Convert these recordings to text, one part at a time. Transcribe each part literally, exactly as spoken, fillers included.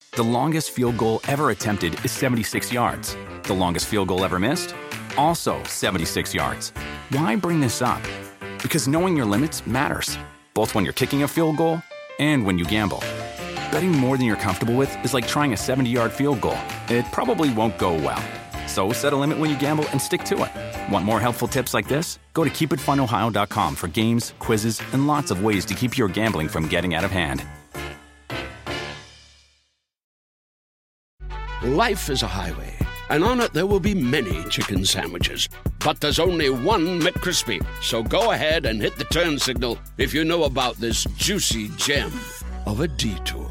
The longest field goal ever attempted is seventy-six yards. The longest field goal ever missed? Also seventy-six yards. Why bring this up? Because knowing your limits matters, both when you're kicking a field goal and when you gamble. Betting more than you're comfortable with is like trying a seventy-yard field goal. It probably won't go well. So set a limit when you gamble and stick to it. Want more helpful tips like this? Go to keep it fun ohio dot com for games, quizzes, and lots of ways to keep your gambling from getting out of hand. Life is a highway, and on it there will be many chicken sandwiches. But there's only one McCrispy. So go ahead and hit the turn signal if you know about this juicy gem of a detour.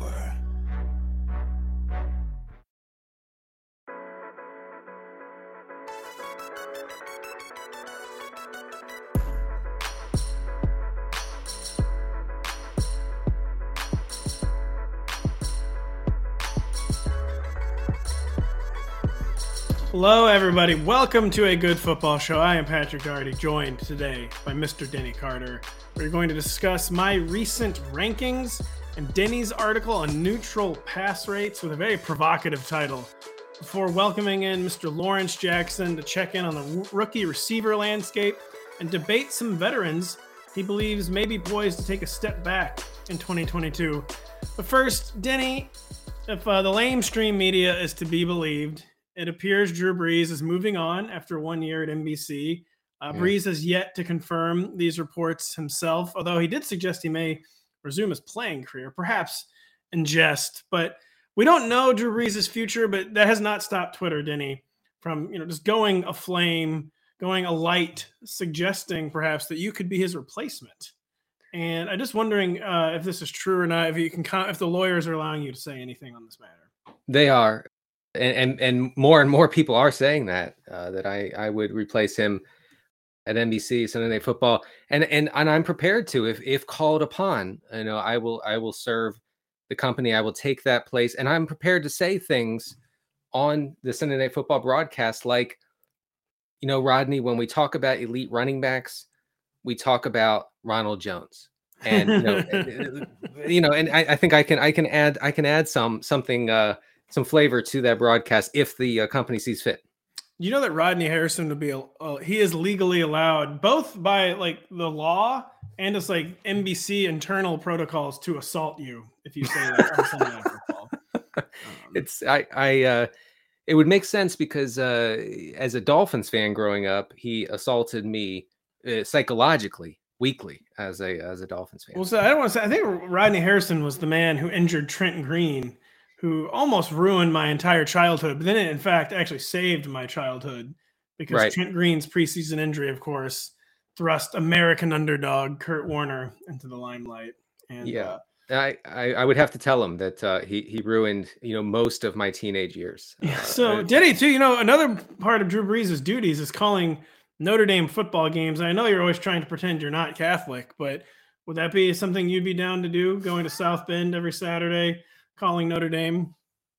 Hello, everybody. Welcome to A Good Football Show. I am Patrick Doherty, joined today by Mister Denny Carter. We're going to discuss my recent rankings and Denny's article on neutral pass rates with a very provocative title. Before welcoming in Mister Lawrence Jackson to check in on the rookie receiver landscape and debate some veterans he believes may be poised to take a step back in twenty twenty-two. But first, Denny, if uh, the lamestream media is to be believed, it appears Drew Brees is moving on after one year at N B C. Uh, yeah. Brees has yet to confirm these reports himself, although he did suggest he may resume his playing career, perhaps in jest. But we don't know Drew Brees' future, but that has not stopped Twitter, Denny, from you know just going aflame, going alight, suggesting perhaps that you could be his replacement. And I'm just wondering uh, if this is true or not, if you can, if the lawyers are allowing you to say anything on this matter. They are. And, and and more and more people are saying that uh, that I, I would replace him at N B C Sunday Night Football, and and and I'm prepared to if if called upon. You know, I will I will serve the company. I will take that place, and I'm prepared to say things on the Sunday Night Football broadcast, like, you know, Rodney, when we talk about elite running backs, we talk about Ronald Jones, and you know, you know, and I, I think I can I can add I can add some something. Uh, some flavor to that broadcast if the uh, company sees fit. You know that Rodney Harrison would be, uh, he is legally allowed both by like the law and it's like N B C internal protocols to assault you if you say that on Sunday Night Football. Um, it's, I, I, uh, it would make sense because uh, as a Dolphins fan growing up, he assaulted me uh, psychologically weekly as a, as a Dolphins fan. Well, so I don't want to say, I think Rodney Harrison was the man who injured Trent Green, who almost ruined my entire childhood, but then it, in fact, actually saved my childhood because right. Trent Green's preseason injury, of course, thrust American underdog Kurt Warner into the limelight. And yeah, uh, I, I, I would have to tell him that uh, he he ruined you know most of my teenage years. Yeah, uh, so did he too? You know, another part of Drew Brees' duties is calling Notre Dame football games. I know you're always trying to pretend you're not Catholic, but would that be something you'd be down to do? Going to South Bend every Saturday, calling Notre Dame?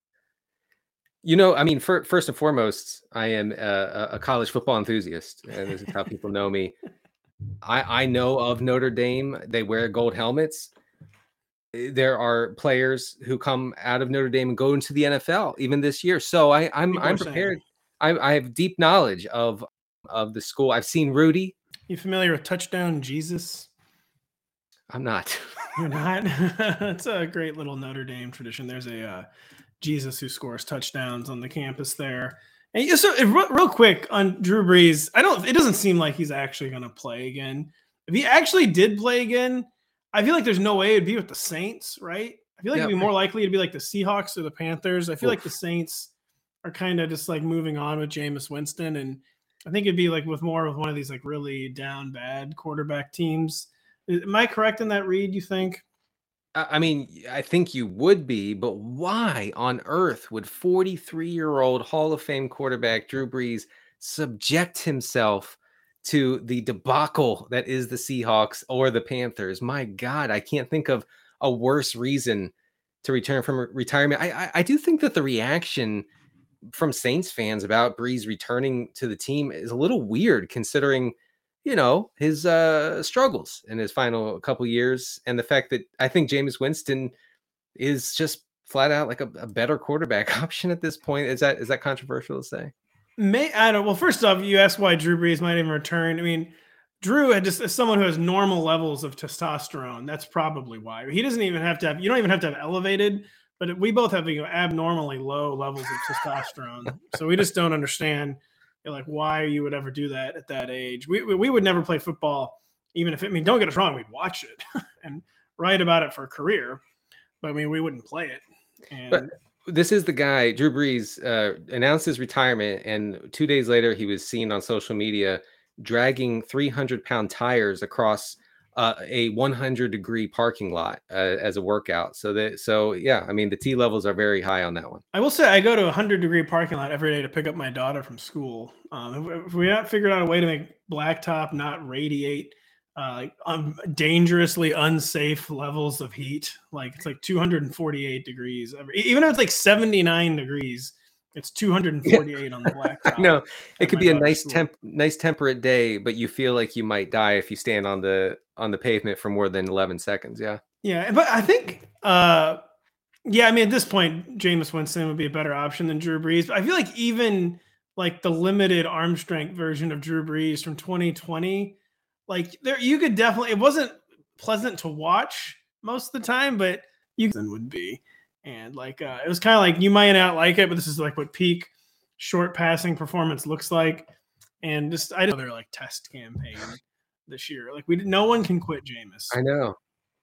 You know, I mean, for, first and foremost, I am a, a college football enthusiast, and this is how people know me. I, I know of Notre Dame. They wear gold helmets. There are players who come out of Notre Dame and go into the N F L even this year. So I, I'm I'm prepared. I, I have deep knowledge of of the school. I've seen Rudy. You familiar with Touchdown Jesus? I'm not. You're not? It's a great little Notre Dame tradition. There's a uh, Jesus who scores touchdowns on the campus there. And you, so real, real quick on Drew Brees, I don't. It doesn't seem like he's actually going to play again. If he actually did play again, I feel like there's no way it'd be with the Saints, right? I feel like yeah, it'd be more likely to be like the Seahawks or the Panthers. I feel Oof. like the Saints are kind of just like moving on with Jameis Winston, and I think it'd be like with more of one of these like really down bad quarterback teams. Am I correct in that read, you think? I mean, I think you would be, but why on earth would forty-three-year-old Hall of Fame quarterback Drew Brees subject himself to the debacle that is the Seahawks or the Panthers? My God, I can't think of a worse reason to return from retirement. I, I, I do think that the reaction from Saints fans about Brees returning to the team is a little weird, considering you know, his uh, struggles in his final couple years, and the fact that I think Jameis Winston is just flat out like a, a better quarterback option at this point. Is that is that controversial to say? May I don't. Well, first off, you asked why Drew Brees might even return. I mean, Drew had just as someone who has normal levels of testosterone. That's probably why he doesn't even have to have. You don't even have to have elevated, but we both have, you know, abnormally low levels of testosterone. So we just don't understand, you know, like why you would ever do that at that age. We we, we would never play football, even if it, I mean, don't get us wrong, we'd watch it and write about it for a career, but I mean, we wouldn't play it. And but this is the guy, Drew Brees, uh, announced his retirement, and two days later, he was seen on social media dragging three hundred pound tires across uh, a one hundred degree parking lot uh, as a workout. So that, so yeah, I mean, the T levels are very high on that one. I will say I go to a one hundred degree parking lot every day to pick up my daughter from school. Um, if, if we have figured out a way to make blacktop not radiate uh, like um, dangerously unsafe levels of heat, like it's like two hundred forty-eight degrees. Every, even if it's like seventy-nine degrees, it's two hundred forty-eight on the blacktop. No, it could be a nice temp, nice temperate day, but you feel like you might die if you stand on the on the pavement for more than eleven seconds. Yeah, yeah, but I think, uh, yeah, I mean at this point, Jameis Winston would be a better option than Drew Brees. But I feel like even like the limited arm strength version of Drew Brees from twenty twenty, like there, you could definitely. It wasn't pleasant to watch most of the time, but you would be. And like uh, it was kind of like you might not like it, but this is like what peak short passing performance looks like. And just I did another like test campaign this year. Like we did, no one can quit Jameis. I know.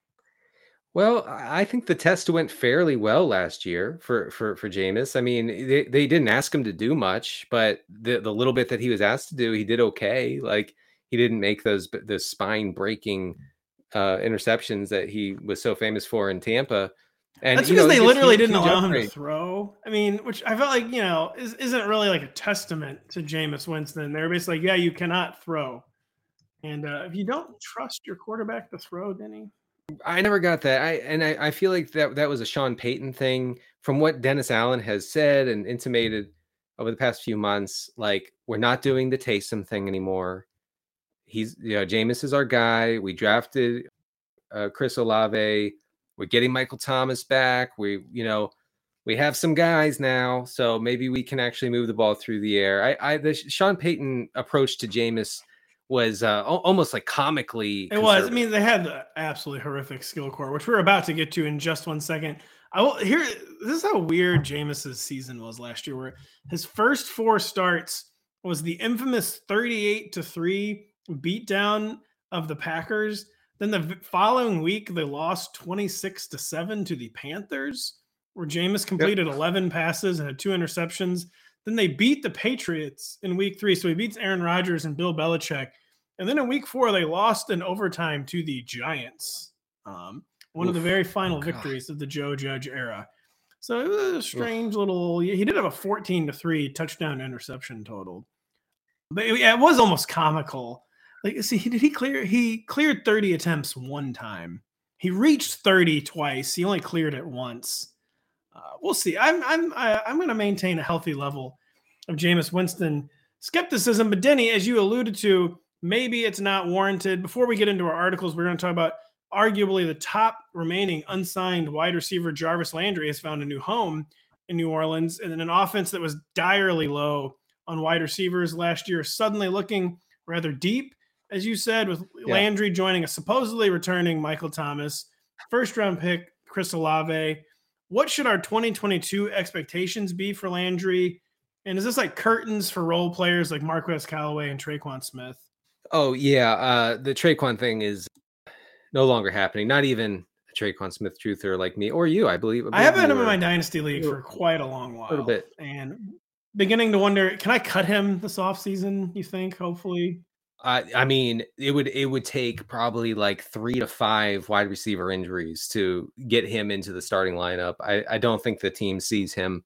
Well, I think the test went fairly well last year for for for Jameis. I mean, they, they didn't ask him to do much, but the the little bit that he was asked to do, he did okay. Like he didn't make those the spine breaking uh, interceptions that he was so famous for in Tampa. And that's because you know, they literally didn't allow upgrade. him to throw. I mean, which I felt like, you know, is, isn't really like a testament to Jameis Winston. They're basically like, yeah, you cannot throw. And uh, if you don't trust your quarterback to throw, Denny. I never got that. I and I, I feel like that that was a Sean Payton thing. From what Dennis Allen has said and intimated over the past few months, like we're not doing the Taysom thing anymore. He's, you know, Jameis is our guy. We drafted uh, Chris Olave. We're getting Michael Thomas back. We, you know, we have some guys now, so maybe we can actually move the ball through the air. I, I the Sean Payton approach to Jameis was uh, almost like comically. It was. I mean, they had the absolutely horrific skill core, which we're about to get to in just one second. I will here. This is how weird Jameis's season was last year, where his first four starts was the infamous thirty-eight to three beatdown of the Packers. Then the following week, they lost twenty-six to seven to the Panthers, where Jameis completed yep. eleven passes and had two interceptions. Then they beat the Patriots in week three. So he beats Aaron Rodgers and Bill Belichick. And then in week four, they lost in overtime to the Giants. Um, one Oof. of the very final oh, victories of the Joe Judge era. So it was a strange Oof. little, he did have a fourteen to three touchdown interception total. But it, it was almost comical. Like, see, did he clear? He cleared thirty attempts one time. He reached thirty twice. He only cleared it once. Uh, we'll see. I'm I'm I'm going to maintain a healthy level of Jameis Winston skepticism. But Denny, as you alluded to, maybe it's not warranted. Before we get into our articles, we're going to talk about arguably the top remaining unsigned wide receiver. Jarvis Landry has found a new home in New Orleans, and in an offense that was direly low on wide receivers last year, suddenly looking rather deep. As you said, with yeah. Landry joining a supposedly returning Michael Thomas, first round pick Chris Olave. What should our twenty twenty-two expectations be for Landry? And is this like curtains for role players like Marquez Callaway and Traquan Smith? Oh, yeah. Uh, the Traquan thing is no longer happening. Not even a Traquan Smith truther like me or you, I believe. I, believe I have had him in my Dynasty League for quite a long while. A little bit. And beginning to wonder, can I cut him this offseason, you think, hopefully? I, I mean, it would it would take probably like three to five wide receiver injuries to get him into the starting lineup. I, I don't think the team sees him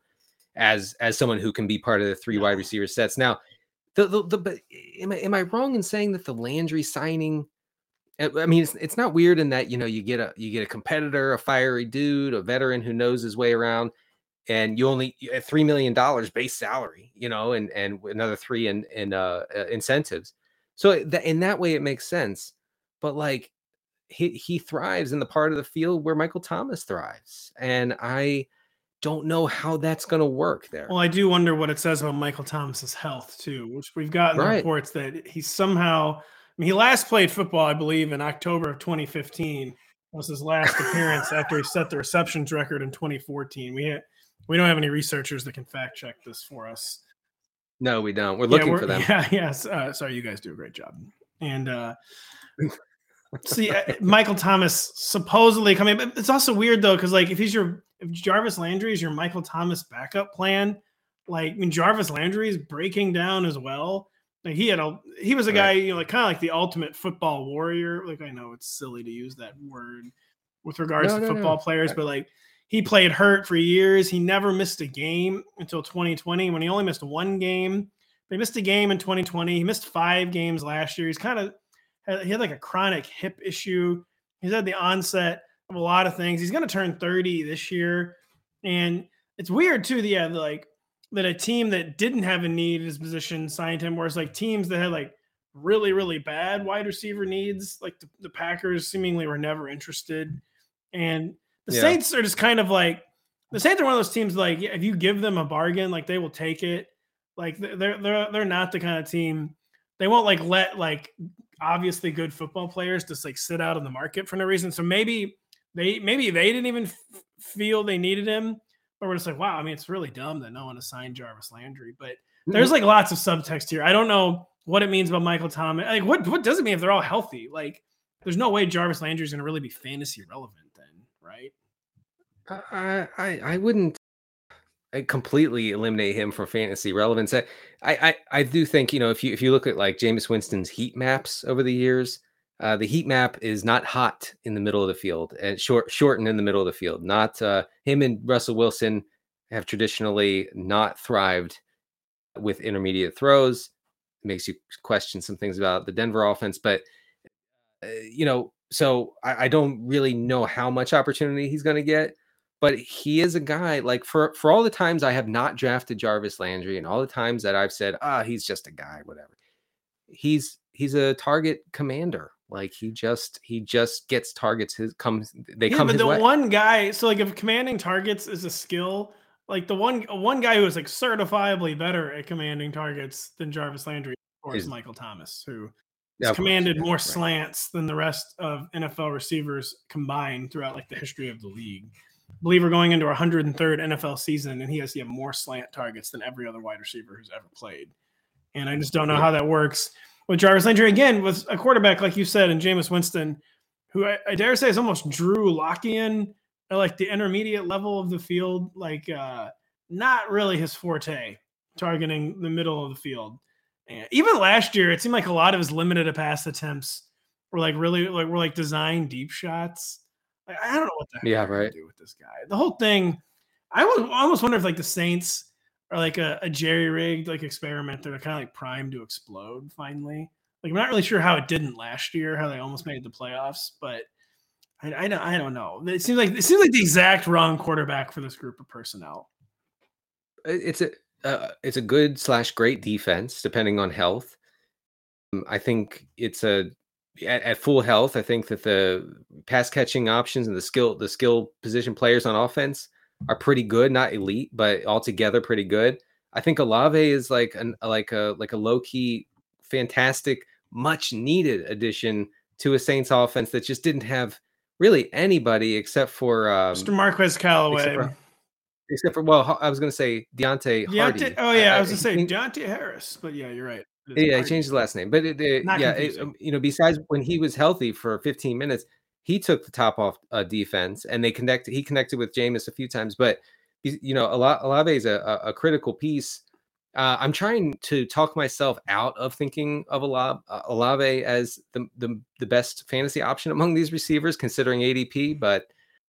as as someone who can be part of the three wide receiver sets. Now, the the, the but am I am I wrong in saying that the Landry signing? I mean, it's it's not weird in that, you know, you get a you get a competitor, a fiery dude, a veteran who knows his way around, and you only at three million dollars base salary, you know, and and another three in in uh, incentives. So that in that way, it makes sense. But like he he thrives in the part of the field where Michael Thomas thrives. And I don't know how that's going to work there. Well, I do wonder what it says about Michael Thomas's health too, which we've gotten Right. reports that he somehow. I mean, he last played football, I believe, in October of twenty fifteen. Was his last appearance after he set the receptions record in twenty fourteen. We ha- we don't have any researchers that can fact check this for us. No, we don't. We're Yeah, looking we're- for them. Yeah, yes. Uh, sorry, you guys do a great job. And uh, see, uh, Michael Thomas supposedly coming, but it's also weird though, because like if he's your if Jarvis Landry is your Michael Thomas backup plan, like I mean Jarvis Landry is breaking down as well. Like he had a he was a guy, you know, like kind of like the ultimate football warrior. Like I know it's silly to use that word with regards No, to no, football no. players, but like he played hurt for years. He never missed a game until twenty twenty when he only missed one game. But he missed a game in twenty twenty. He missed five games last year. He's kind of he had like a chronic hip issue. He's had the onset of a lot of things. He's going to turn thirty this year. And it's weird too, that, yeah, like that a team that didn't have a need at his position signed him, whereas like teams that had like really, really bad wide receiver needs, like the, the Packers seemingly were never interested. And the Yeah. Saints are just kind of like, the Saints are one of those teams like, yeah, if you give them a bargain, like they will take it. Like they're, they're, they're not the kind of team, they won't like let like obviously good football players just like sit out on the market for no reason. So maybe they, maybe they didn't even f- feel they needed him, but we're just like, wow, I mean, it's really dumb that no one assigned Jarvis Landry, but there's like lots of subtext here. I don't know what it means about Michael Thomas. Like what, what does it mean if they're all healthy? Like there's no way Jarvis Landry is going to really be fantasy relevant then, right? I, I I wouldn't completely eliminate him from fantasy relevance. I, I I do think, you know, if you if you look at like Jameis Winston's heat maps over the years, uh, the heat map is not hot in the middle of the field and short shortened in the middle of the field. Not uh, him and Russell Wilson have traditionally not thrived with intermediate throws. It makes you question some things about the Denver offense, but uh, you know, so I, I don't really know how much opportunity he's going to get. But he is a guy, like for, for all the times I have not drafted Jarvis Landry and all the times that I've said, ah, he's just a guy, whatever. He's he's a target commander. Like he just he just gets targets. His comes they Yeah, come but his the way. one guy, so like if commanding targets is a skill, like the one one guy who is like certifiably better at commanding targets than Jarvis Landry, of course, Is- Michael Thomas, who Yeah, has of course, commanded yeah, more right. slants than the rest of N F L receivers combined throughout like the history of the league. I believe we're going into our one hundred third N F L season, and he has yeah, more slant targets than every other wide receiver who's ever played. And I just don't know Yeah. how that works with Jarvis Landry. Again, with a quarterback, like you said, and Jameis Winston, who I, I dare say is almost Drew Lockean at like the intermediate level of the field, like uh, not really his forte, targeting the middle of the field. And even last year, it seemed like a lot of his limited pass attempts were like really like were like designed deep shots. Like, I don't know what the heck Yeah, they're gonna right. do with this guy. The whole thing, I was I almost wonder if like the Saints are like a, a jerry rigged like experiment that are kind of like primed to explode finally. Like I'm not really sure how it didn't last year, how they almost made the playoffs, but I, I don't I don't know. It seems like it seems like the exact wrong quarterback for this group of personnel. It's a uh, it's a good slash great defense depending on health. Um, I think it's a at, at full health. I think that the pass catching options and the skill the skill position players on offense are pretty good, not elite, but altogether pretty good. I think Olave is like an like a like a low key, fantastic, much needed addition to a Saints offense that just didn't have really anybody except for um, Mister Marquez Callaway. except for, except for well, I was going to say Deontay Hardy. Deontay, oh yeah, I, I- was gonna I say think- Deontay Harris, but yeah, you're right. It is Yeah, I Hardy. changed the last name, but it, it- Not yeah, it, confusing. um, you know, besides when he was healthy for fifteen minutes, he took the top off uh, defense, and they connected. He connected with Jameis a few times, but he's, you know, Ola- Olave is a, a, a critical piece. Uh, I'm trying to talk myself out of thinking of Olave, uh, Olave as the, the the best fantasy option among these receivers, considering A D P. But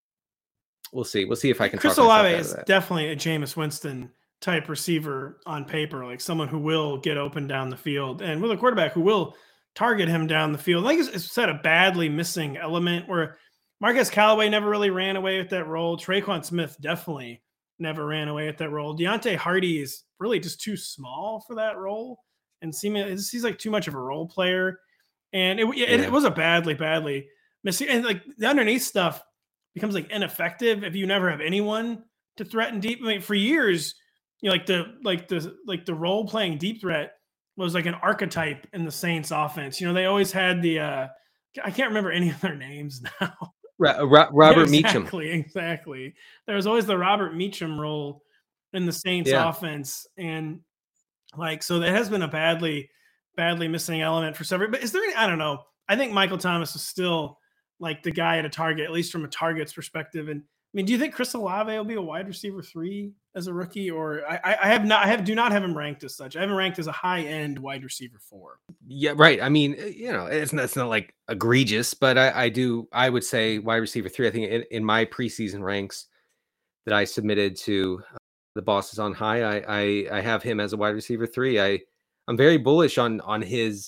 we'll see. We'll see if I can. Chris talk myself Olave out of is that. definitely a Jameis Winston type receiver on paper, like someone who will get open down the field, and with a quarterback who will target him down the field. Like it's, it's said, a badly missing element where Marquez Callaway never really ran away with that role. Traquan Smith definitely never ran away with that role. Deontay Hardy is really just too small for that role, and seemingly he's like too much of a role player. And it, it, Yeah. it was a badly, badly missing. And like the underneath stuff becomes like ineffective if you never have anyone to threaten deep. I mean, for years, you know, like the like the like the role playing deep threat was like an archetype in the Saints offense. You know, they always had the uh I can't remember any of their names now. Ro- Ro- Robert yeah, Meacham. Exactly, exactly. There was always the Robert Meacham role in the Saints Yeah. offense. And like, so that has been a badly, badly missing element for several. But is there any, I don't know. I think Michael Thomas is still like the guy at a target, at least from a target's perspective. And I mean, do you think Chris Olave will be a wide receiver three as a rookie? Or I, I have not, I have do not have him ranked as such. I have him ranked as a high end wide receiver four. Yeah, right. I mean, you know, it's not, it's not like egregious, but I, I do, I would say wide receiver three. I think in, in my preseason ranks that I submitted to the bosses on high, I, I, I have him as a wide receiver three. I, I'm very bullish on, on his,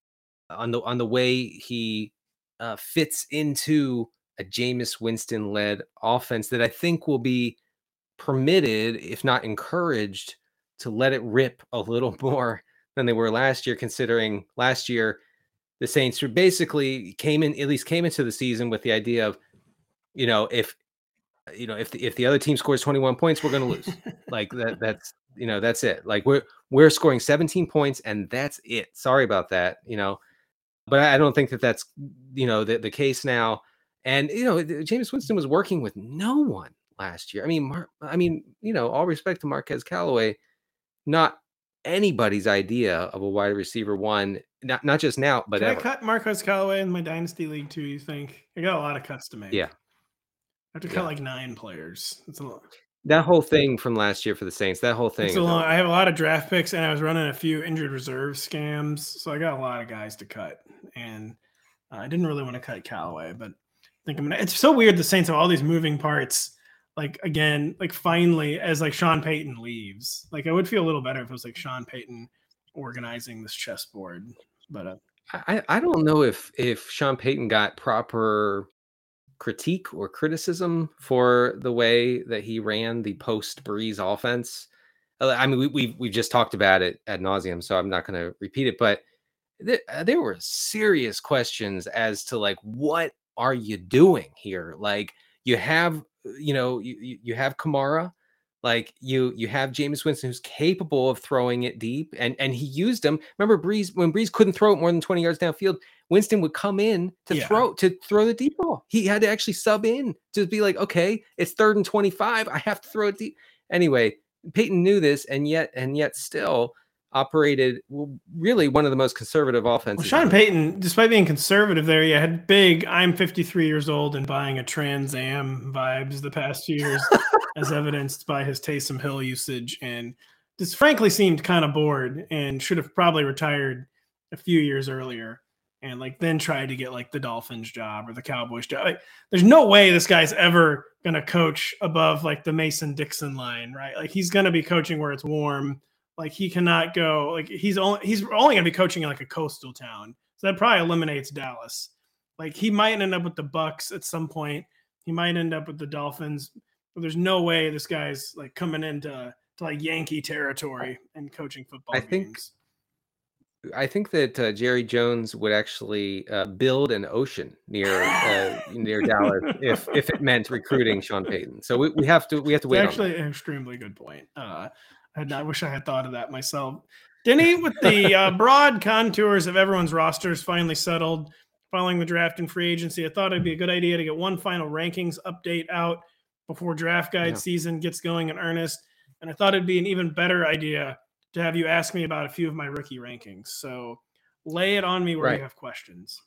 on the, on the way he uh, fits into a Jameis Winston led offense that I think will be permitted, if not encouraged, to let it rip a little more than they were last year, considering last year the Saints were basically came in, at least came into the season with the idea of, you know, if, you know, if the, if the other team scores twenty-one points, we're going to lose. Like that, that's, you know, that's it. Like we're, we're scoring seventeen points and that's it. Sorry about that, you know, but I don't think that that's, you know, the, the case now. And, you know, Jameis Winston was working with no one last year. I mean, Mar- I mean, you know, all respect to Marquez Callaway, not anybody's idea of a wide receiver one, not not just now, but Can ever. I cut Marquez Callaway in my dynasty league too? You think? I got a lot of cuts to make. Yeah, I have to yeah. cut like nine players. It's a lot. That whole thing from last year for the Saints, that whole thing. It's a long, I have a lot of draft picks, and I was running a few injured reserve scams, so I got a lot of guys to cut. And uh, I didn't really want to cut Callaway, but I think I'm gonna. It's so weird. The Saints have all these moving parts. Like again, like finally, as like Sean Payton leaves, like I would feel a little better if it was like Sean Payton organizing this chessboard. But uh, I I don't know if if Sean Payton got proper critique or criticism for the way that he ran the post Breeze offense. I mean, we we've we've just talked about it ad nauseum, so I'm not going to repeat it. But th- there were serious questions as to like, what are you doing here? Like, you have, you know, you you have Kamara, like you you have Jameis Winston, who's capable of throwing it deep, and and he used him. Remember Breeze, when Breeze couldn't throw it more than twenty yards downfield, Winston would come in to Yeah. throw to throw the deep ball. He had to actually sub in to be like, okay, it's third and twenty-five, I have to throw it deep. Anyway, Peyton knew this, and yet and yet still operated really one of the most conservative offenses. well, Sean Payton, despite being conservative there, he had big I'm fifty-three years old and buying a Trans Am vibes the past few years, as evidenced by his Taysom Hill usage, and just frankly seemed kind of bored and should have probably retired a few years earlier and like then tried to get like the Dolphins job or the Cowboys job. Like, there's no way this guy's ever going to coach above like the Mason Dixon line, right? Like he's going to be coaching where it's warm. Like he cannot go, like he's only, he's only going to be coaching in like a coastal town. So that probably eliminates Dallas. Like he might end up with the Bucks at some point. He might end up with the Dolphins, but there's no way this guy's like coming into to like Yankee territory and coaching football I think games. I think that uh, Jerry Jones would actually uh, build an ocean near uh, near Dallas if if it meant recruiting Sean Payton. So we, we have to we have to wait. It's actually on an extremely good point. Uh, I, I wish I had thought of that myself. Denny, with the uh, broad contours of everyone's rosters finally settled following the draft and free agency, I thought it'd be a good idea to get one final rankings update out before draft guide Yeah. season gets going in earnest. And I thought it'd be an even better idea to have you ask me about a few of my rookie rankings. So lay it on me where Right. you have questions.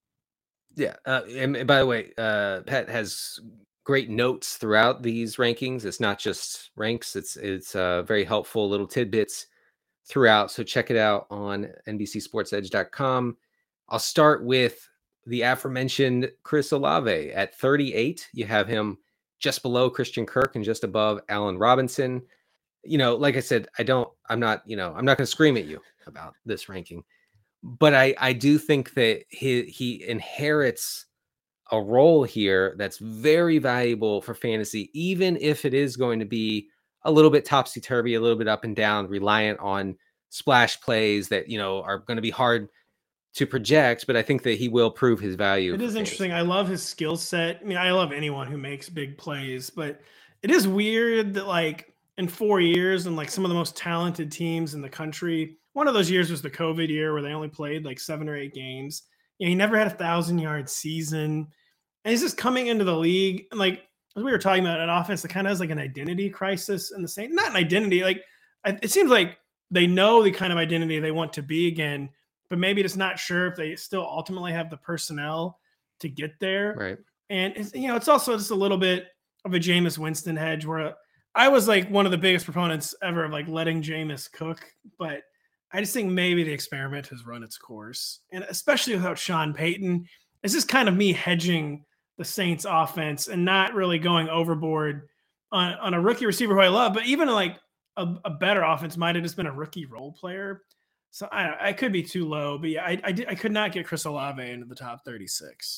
Yeah. Uh, and, and by the way, uh, Pat has great notes throughout these rankings. It's not just ranks. It's it's uh, very helpful little tidbits throughout. So check it out on N B C Sports Edge dot com. I'll start with the aforementioned Chris Olave at thirty-eight. You have him just below Christian Kirk and just above Allen Robinson. You know, like I said, I don't, I'm not, you know, I'm not going to scream at you about this ranking, but I, I do think that he, he inherits a role here that's very valuable for fantasy, even if it is going to be a little bit topsy-turvy, a little bit up and down, reliant on splash plays that, you know, are going to be hard to project, but I think that he will prove his value. It for is fantasy. interesting. I love his skill set. I mean, I love anyone who makes big plays, but it is weird that like in four years and like some of the most talented teams in the country, one of those years was the COVID year where they only played like seven or eight games. You know, he never had a thousand yard season. And he's just coming into the league. And like, as we were talking about an offense that kind of has like an identity crisis in the same, not an identity. Like it seems like they know the kind of identity they want to be again, but maybe just not sure if they still ultimately have the personnel to get there. Right. And it's, you know, it's also just a little bit of a Jameis Winston hedge where I was like one of the biggest proponents ever of like letting Jameis cook, but I just think maybe the experiment has run its course. And especially without Sean Payton, it's just kind of me hedging the Saints offense and not really going overboard on, on a rookie receiver who I love, but even like a, a better offense might have just been a rookie role player. So I, I could be too low, but yeah, I, I, did, I could not get Chris Olave into the top thirty-six.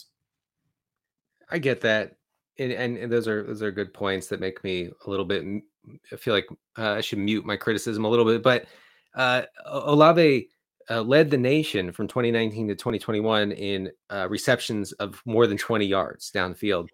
I get that. And, and those are, those are good points that make me a little bit, I feel like uh, I should mute my criticism a little bit, but uh, Olave uh, led the nation from twenty nineteen to twenty twenty-one in uh, receptions of more than twenty yards downfield.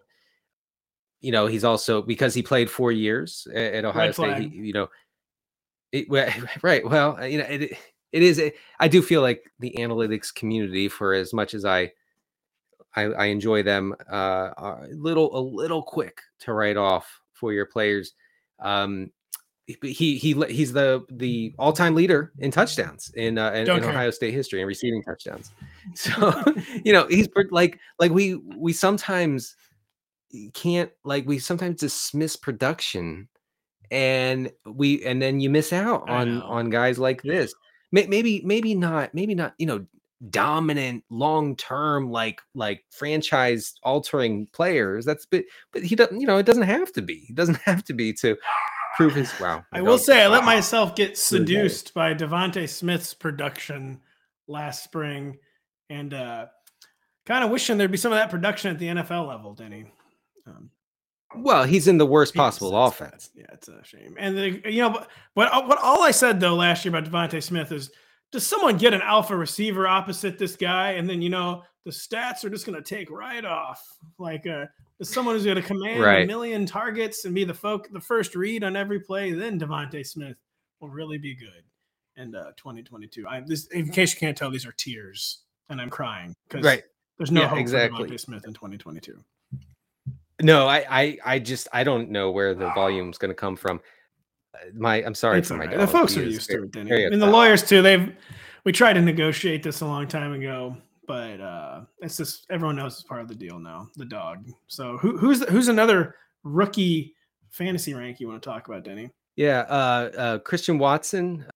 You know, he's also, because he played four years at, at Ohio Red State, he, you know, it, right. Well, you know, it, it is, it, I do feel like the analytics community, for as much as I, I, I enjoy them, uh, are a little, a little quick to write off four-year players. Um, he, he, he's the, the all-time leader in touchdowns in, uh, in, in Ohio State history and receiving touchdowns. So, you know, he's like, like we, we sometimes can't, like we sometimes dismiss production, and we, and then you miss out on, on guys like this. Maybe, maybe not, maybe not, you know, dominant long-term, like, like franchise altering players. That's, but, but he doesn't, you know, it doesn't have to be, he doesn't have to be to prove his, wow. I will say, I let myself get seduced by Devontae Smith's production last spring, and uh, kind of wishing there'd be some of that production at the N F L level, Denny. Um, well, he's in the worst possible offense. Bad. Yeah, it's a shame. And the, you know, but, but what all I said though last year about Devontae Smith is, does someone get an alpha receiver opposite this guy, and then you know the stats are just going to take right off? Like, uh, does someone who's going to command right. a million targets and be the folk, the first read on every play? Then Devontae Smith will really be good in uh, twenty twenty-two. I this, in case you can't tell, these are tears, and I'm crying because right. there's no yeah, hope exactly. for Devontae Smith in twenty twenty-two. No, I, I, I just, I don't know where the volume's going to come from. My, I'm sorry it's for my right. dog. The folks he are used very, to it, Denny. And the lawyers too. They've, we tried to negotiate this a long time ago, but uh, it's just everyone knows it's part of the deal now. The dog. So who, who's who's another rookie fantasy rank you want to talk about, Denny? Yeah, uh, uh, Christian Watson.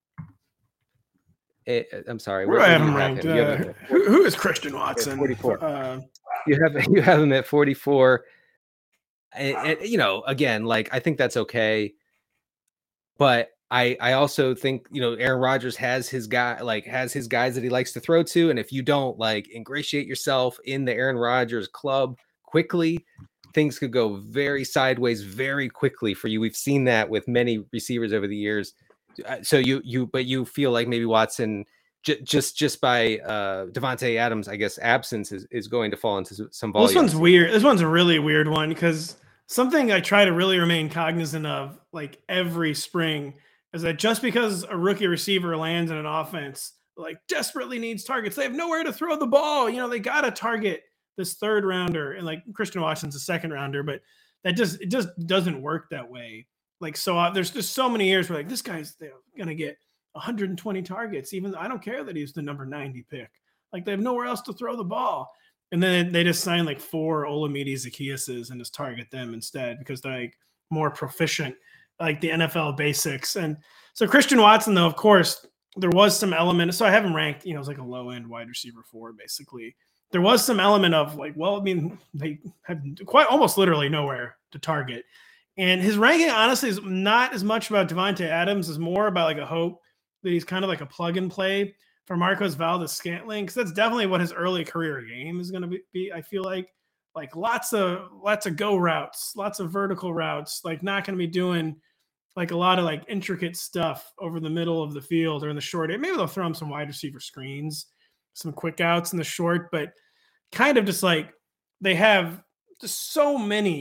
I'm sorry. Where do I have him ranked? Him? Uh, have who, who is Christian Watson? forty-four. Uh, you have you have him at forty-four. And, and, you know, again, like I think that's okay, but I I also think, you know, Aaron Rodgers has his guy, like has his guys that he likes to throw to, and if you don't like ingratiate yourself in the Aaron Rodgers club quickly, things could go very sideways very quickly for you. We've seen that with many receivers over the years. So you you but you feel like maybe Watson j- just just by uh, Devontae Adams, I guess, absence is, is going to fall into some volume. Well, this one's weird. This one's a really weird one because something I try to really remain cognizant of, like every spring, is that just because a rookie receiver lands in an offense, like desperately needs targets, they have nowhere to throw the ball. You know, they got to target this third rounder, and like Christian Watson's a second rounder, but that just it just doesn't work that way. Like, so uh, there's just so many years where like this guy's going to get one hundred twenty targets, even though I don't care that he's the number ninety pick. Like they have nowhere else to throw the ball. And then they just sign like four Olamide Zaccheaus's and just target them instead because they're like more proficient, like the N F L basics. And so Christian Watson, though, of course, there was some element. So I have him ranked, you know, it's like a low end wide receiver four, basically. There was some element of like, well, I mean, they have quite almost literally nowhere to target. And his ranking, honestly, is not as much about Devontae Adams, is more about like a hope that he's kind of like a plug and play for Marcos Valdes-Scantling, because that's definitely what his early career game is going to be. I feel like, like lots of lots of go routes, lots of vertical routes, like not going to be doing like a lot of like intricate stuff over the middle of the field or in the short. Maybe they'll throw him some wide receiver screens, some quick outs in the short, but kind of just like they have just so many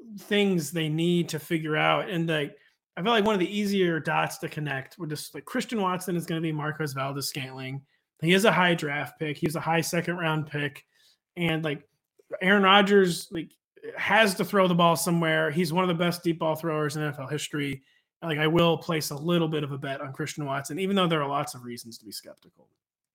things they need to figure out. And like, I feel like one of the easier dots to connect were just like Christian Watson is going to be Marquez Valdes-Scantling. He is a high draft pick. He's a high second round pick. And like Aaron Rodgers, like has to throw the ball somewhere. He's one of the best deep ball throwers in N F L history. And like I will place a little bit of a bet on Christian Watson, even though there are lots of reasons to be skeptical.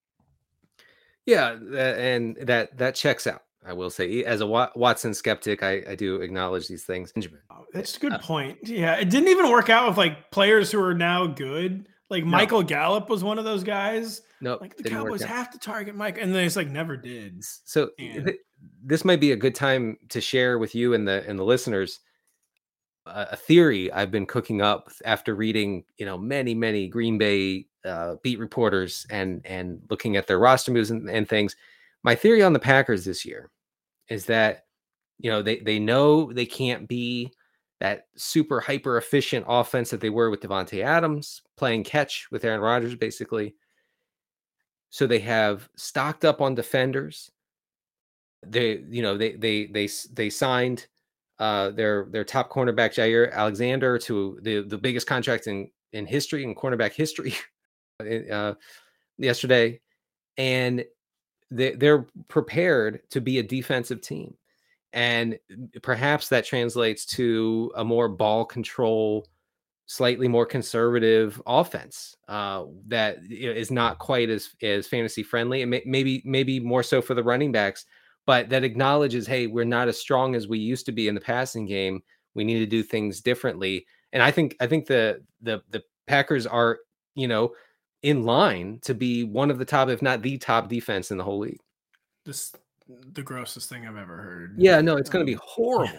Yeah, and that that checks out. I will say, as a Watson skeptic, I, I do acknowledge these things. Benjamin. Oh, that's a good uh, point. Yeah, it didn't even work out with like players who are now good. Like no. Michael Gallup was one of those guys. No, like the Cowboys have to target Mike, and they just like never did. So and, th- this might be a good time to share with you and the and the listeners uh, a theory I've been cooking up after reading, you know, many many Green Bay uh, beat reporters and and looking at their roster moves and, and things. My theory on the Packers this year is that, you know, they, they know they can't be that super hyper efficient offense that they were with Devontae Adams playing catch with Aaron Rodgers, basically. So they have stocked up on defenders. They, you know, they they they they signed uh, their their top cornerback Jair Alexander to the, the biggest contract in in history in cornerback history uh, yesterday, and they, they're prepared to be a defensive team. And perhaps that translates to a more ball control, slightly more conservative offense uh, that is not quite as, as fantasy friendly, and may, maybe maybe more so for the running backs, but that acknowledges, hey, we're not as strong as we used to be in the passing game. We need to do things differently. And I think I think the the the Packers are, you know, in line to be one of the top, if not the top defense in the whole league. This the grossest thing I've ever heard. Yeah, no, it's going to be horrible.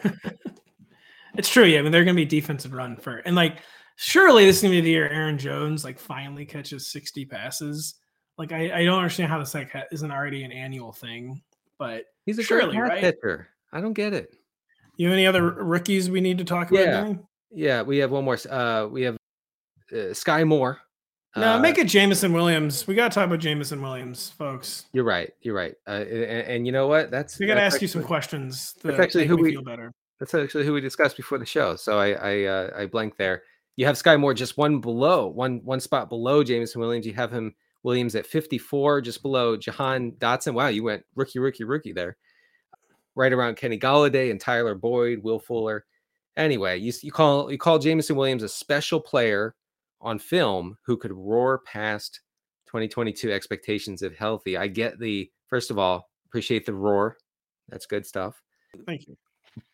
It's true. Yeah, I mean, they're going to be defensive run for, and like, surely this is going to be the year Aaron Jones like finally catches sixty passes. Like, I, I don't understand how this like isn't already an annual thing, but he's a surely, great right? catcher. I don't get it. You have any other rookies we need to talk about? Yeah, Danny? yeah, we have one more. Uh, we have uh, Sky Moore. No, uh, make it Jameson Williams. We got to talk about Jameson Williams, folks. You're right. You're right. Uh, and, and you know what? That's we got to ask actually, you some questions. That's actually who we feel better. That's actually who we discussed before the show. So I I uh, I blanked there. You have Sky Moore just one below, one one spot below Jameson Williams. You have him Williams at fifty-four, just below Jahan Dotson. Wow, you went rookie, rookie, rookie there. Right around Kenny Golladay and Tyler Boyd, Will Fuller. Anyway, you you call you call Jameson Williams a special player on film who could roar past twenty twenty-two expectations if healthy. I get the, first of all, appreciate the roar. That's good stuff. Thank you.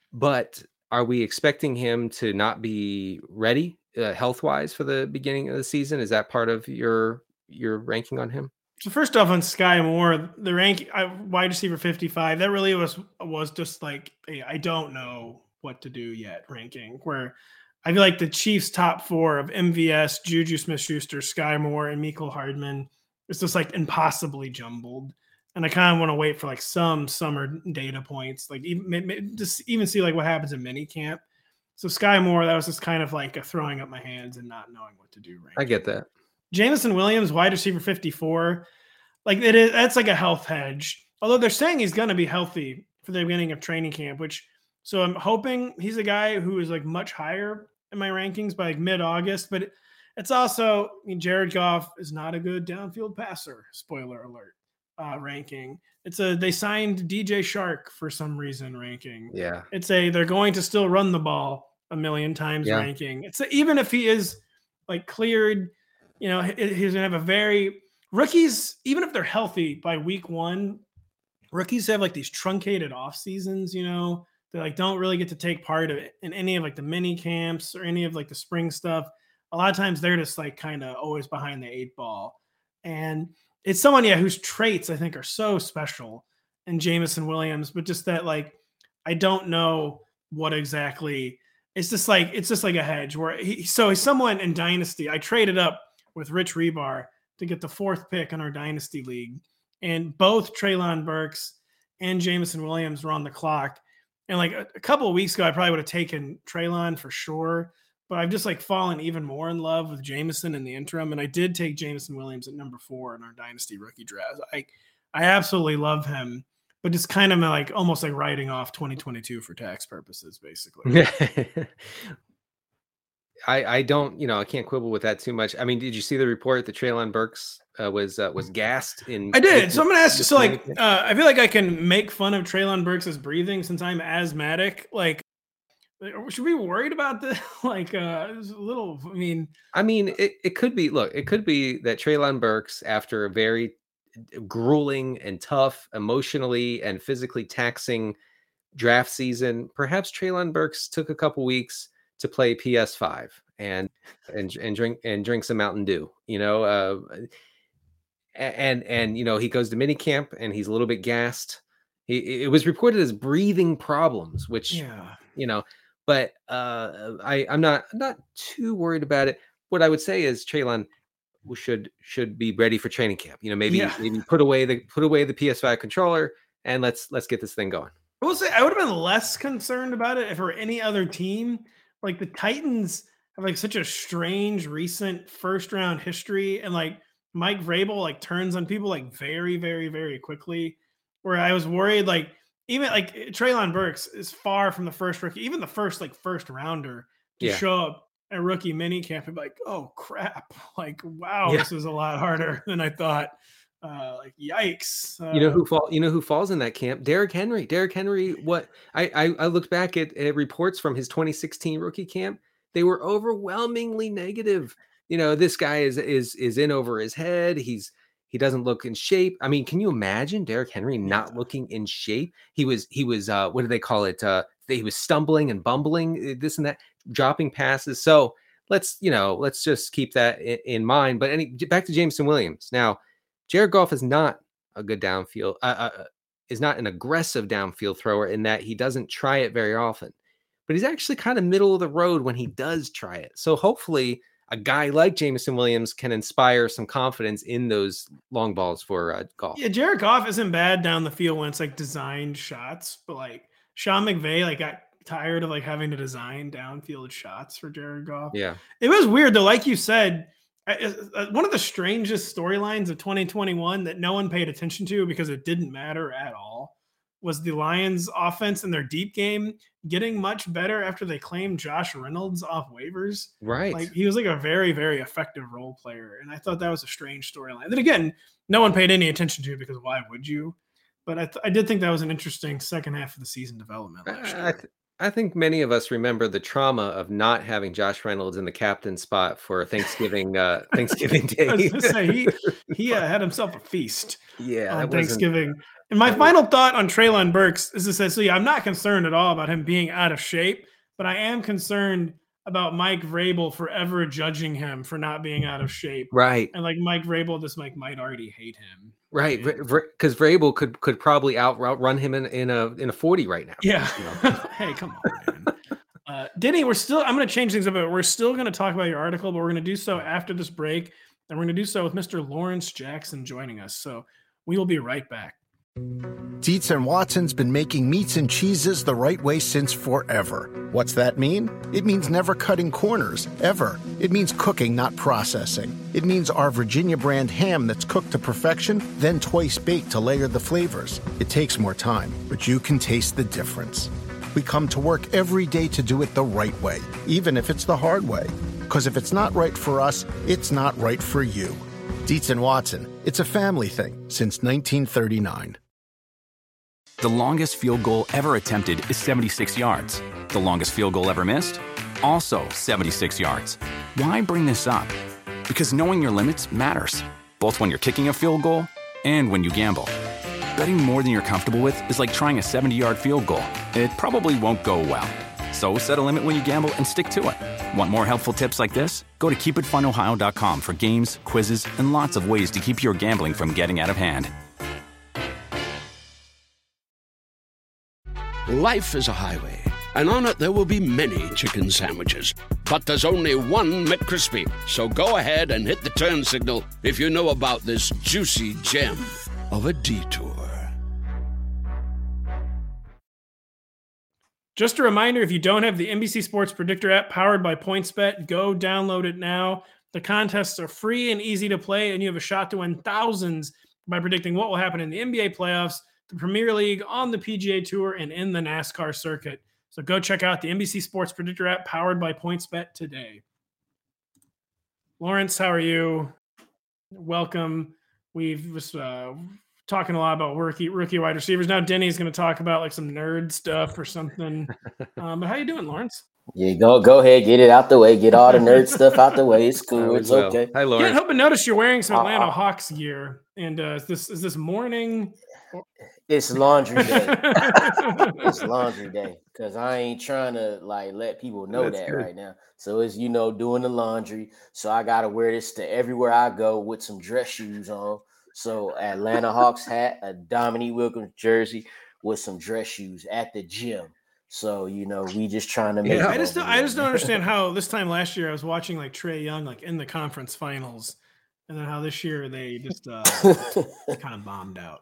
But are we expecting him to not be ready uh, health-wise for the beginning of the season? Is that part of your your ranking on him? So first off, on Sky Moore, the rank uh, wide receiver fifty-five, that really was was just like a, I don't know what to do yet ranking, where I feel like the Chiefs' top four of M V S, Juju Smith-Schuster, Sky Moore, and Mecole Hardman is just like impossibly jumbled. And I kind of want to wait for like some summer data points, like even just even see like what happens in mini camp. So Sky Moore, that was just kind of like a throwing up my hands and not knowing what to do. Ranking. I get that. Jameson Williams, wide receiver fifty-four, like it is. That's like a health hedge. Although they're saying he's going to be healthy for the beginning of training camp, which so I'm hoping he's a guy who is like much higher in my rankings by like mid-August. But it's also, I mean, Jared Goff is not a good downfield passer. Spoiler alert. Uh, ranking. It's a they signed D J Shark for some reason ranking. Yeah. It's a they're going to still run the ball a million times yeah. ranking. It's a, even if he is like cleared, you know, he, he's gonna have a very rookies. Even if they're healthy by week one, rookies have like these truncated off seasons. You know, they like don't really get to take part of it in any of like the mini camps or any of like the spring stuff. A lot of times they're just like kind of always behind the eight ball. And it's someone, yeah, whose traits I think are so special in Jameson Williams, but just that, like, I don't know what exactly. It's just like it's just like a hedge where he. So he's someone in Dynasty. I traded up with Rich Rebar to get the fourth pick in our Dynasty league, and both Treylon Burks and Jameson Williams were on the clock. And like a, a couple of weeks ago, I probably would have taken Treylon for sure. But I've just like fallen even more in love with Jameson in the interim. And I did take Jameson Williams at number four in our Dynasty rookie draft. I, I absolutely love him. but it's kind of like almost like writing off twenty twenty-two for tax purposes, basically. I, I don't, you know, I can't quibble with that too much. I mean, did you see the report that Treylon Burks uh, was uh, was gassed in? I did. So I'm gonna ask you. So like, uh, I feel like I can make fun of Treylon Burks' breathing since I'm asthmatic. Like, should we be worried about this? Like, uh, it's a little. I mean, I mean, it, it could be. Look, it could be that Treylon Burks, after a very grueling and tough, emotionally and physically taxing draft season, perhaps Treylon Burks took a couple weeks to play P S five and and and drink and drink some Mountain Dew, you know, uh, and and you know he goes to minicamp and he's a little bit gassed. He, it was reported as breathing problems, which yeah, you know, but uh, I I'm not I'm not too worried about it. What I would say is Treylon should should be ready for training camp. You know, maybe Yeah. maybe put away the put away the P S five controller and let's let's get this thing going. I will say I would have been less concerned about it if it were any other team. Like the Titans have like such a strange recent first round history, and like Mike Vrabel like turns on people like very, very, very quickly. Where I was worried, like even like Treylon Burks is far from the first rookie, even the first like first rounder to Yeah. show up at rookie mini camp and be like, oh crap, like wow, Yeah. this is a lot harder than I thought. Uh, like yikes! Uh, You know who fall, you know who falls in that camp? Derrick Henry. Derrick Henry. What I I, I looked back at, at reports from his twenty sixteen rookie camp. They were overwhelmingly negative. You know, this guy is is is in over his head. He's he doesn't look in shape. I mean, can you imagine Derrick Henry not looking in shape? He was he was uh what do they call it? Uh he was stumbling and bumbling, this and that, dropping passes. So let's, you know, let's just keep that in, in mind. But any back to Jameson Williams. Now, Jared Goff is not a good downfield, uh, uh, is not an aggressive downfield thrower in that he doesn't try it very often, but he's actually kind of middle of the road when he does try it. So hopefully a guy like Jameson Williams can inspire some confidence in those long balls for uh, Goff. Yeah, Jared Goff isn't bad down the field when it's like designed shots, but like Sean McVay like got tired of like having to design downfield shots for Jared Goff. Yeah, it was weird though. Like you said, one of the strangest storylines of twenty twenty-one that no one paid attention to because it didn't matter at all was the Lions offense and their deep game getting much better after they claimed Josh Reynolds off waivers. Right. Like he was like a very, very effective role player. And I thought that was a strange storyline. Then again, no one paid any attention to because why would you? But I, th- I did think that was an interesting second half of the season development last year. I, th- I think many of us remember the trauma of not having Josh Reynolds in the captain spot for Thanksgiving uh, Thanksgiving Day. I was gonna say, he he uh, had himself a feast yeah, on Thanksgiving. And my final thought on Treylon Burks is to say, so yeah, I'm not concerned at all about him being out of shape, but I am concerned about Mike Vrabel forever judging him for not being out of shape. Right. And like Mike Vrabel just like might already hate him. Right, because Vrabel could could probably out outrun him in, in a in a forty right now. Yeah. You know? Hey, come on, man. Uh, Denny, we're still. I'm going to change things up. We're still going to talk about your article, but we're going to do so after this break, and we're going to do so with Mister Lawrence Jackson joining us. So we will be right back. Dietz and Watson's been making meats and cheeses the right way since forever. What's that mean? It means never cutting corners, ever. It means cooking, not processing. It means our Virginia brand ham that's cooked to perfection, then twice baked to layer the flavors. It takes more time, but you can taste the difference. We come to work every day to do it the right way, even if it's the hard way. Because if it's not right for us, it's not right for you. Dietz and Watson, it's a family thing since nineteen thirty-nine. The longest field goal ever attempted is seventy-six yards. The longest field goal ever missed? Also seventy-six yards. Why bring this up? Because knowing your limits matters, both when you're kicking a field goal and when you gamble. Betting more than you're comfortable with is like trying a seventy-yard field goal. It probably won't go well. So set a limit when you gamble and stick to it. Want more helpful tips like this? Go to keep it fun ohio dot com for games, quizzes, and lots of ways to keep your gambling from getting out of hand. Life is a highway, and on it there will be many chicken sandwiches. But there's only one McCrispy. So go ahead and hit the turn signal if you know about this juicy gem of a detour. Just a reminder, if you don't have the N B C Sports Predictor app powered by PointsBet, go download it now. The contests are free and easy to play, and you have a shot to win thousands by predicting what will happen in the N B A playoffs, the Premier League, on the P G A Tour, and in the NASCAR circuit. So go check out the N B C Sports Predictor app powered by PointsBet today. Lawrence, how are you? Welcome. We've was uh, talking a lot about rookie rookie wide receivers. Now Denny's going to talk about like some nerd stuff or something. Um, but how you doing, Lawrence? Yeah, go go ahead, get it out the way, get all the nerd stuff out the way. It's cool, it's well. okay. Hi, Lawrence. Can't help but notice you're wearing some Atlanta uh, uh, Hawks gear. And uh, is this is this morning? It's laundry day. It's laundry day because I ain't trying to like let people know That's that good. right now. So it's, you know, doing the laundry. So I gotta wear this to everywhere I go with some dress shoes on. So Atlanta Hawks hat, a Dominique Wilkins jersey with some dress shoes at the gym. So, you know, we just trying to make. Yeah, it I just don't, over I there. just don't understand how this time last year I was watching like Trae Young like in the conference finals, and then how this year they just uh, kind of bombed out.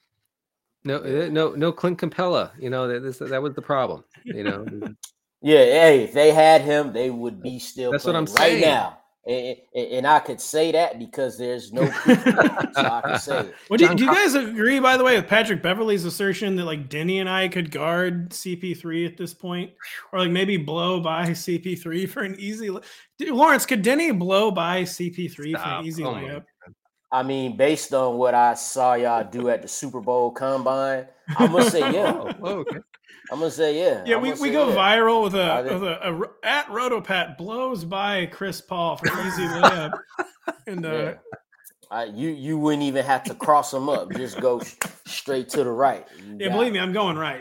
No, uh, no, no Clint Capella. You know, that this, that was the problem. You know, Yeah, hey, if they had him, they would be still That's what playing I'm right saying. now. And, and, and I could say that because there's no proof of that, so I can say it. Well, do, John do you Col- guys agree, by the way, with Patrick Beverley's assertion that like Denny and I could guard C P three at this point, or like maybe blow by C P three for an easy? li- Dude, Lawrence, could Denny blow by C P three for Stop. an easy Oh my layup? I mean, based on what I saw y'all do at the Super Bowl Combine, I'm gonna say yeah. Oh, oh, okay. I'm gonna say yeah. Yeah, I'm we, gonna we say go yeah. viral with I a, think- with a, a at Rotopat blows by Chris Paul for an easy layup, and uh, Yeah. I, you you wouldn't even have to cross them up. Just go sh- straight to the right. You yeah, got believe me, I'm going right.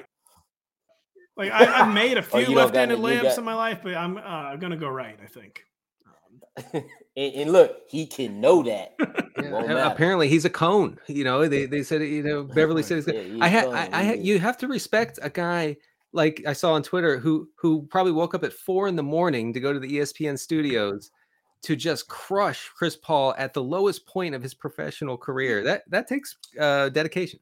Like I, I've made a Oh, few you don't got left-handed any- you layups got- in my life, but I'm uh, gonna go right. I think. it. and, and look, he can know that. Yeah, Won't a- matter. apparently he's a cone. You know, they, they said, you know, Beverly said, he's a- Yeah, he's I a had, cone, I, I he had, is. you have to respect a guy like I saw on Twitter who, who probably woke up at four in the morning to go to the E S P N studios to just crush Chris Paul at the lowest point of his professional career. That, that takes uh, dedication.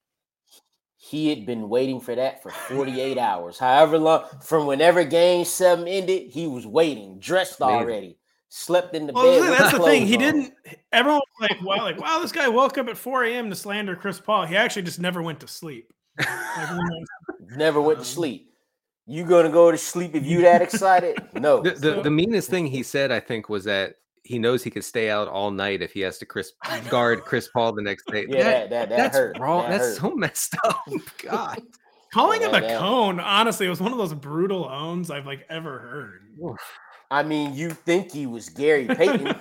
He had been waiting for that for forty-eight hours. However long, from whenever game seven ended, he was waiting, dressed Amazing. already, slept in the Well, bed. with that's his the thing. He clothes on. didn't. Everyone was like, "Wow, like wow, this guy woke up at four a.m. to slander Chris Paul." He actually just never went to sleep. Like, when- Never went Um, to sleep. You gonna go to sleep if you that excited? No. The, the, So- the meanest thing he said, I think, was that he knows he could stay out all night if he has to Chris guard Chris Paul the next day. Yeah, that that, that that's hurt. wrong. That That's hurt. so messed up. God. calling Yeah, him a that- cone, honestly, it was one of those brutal owns I've like ever heard. I mean, you think he was Gary Payton,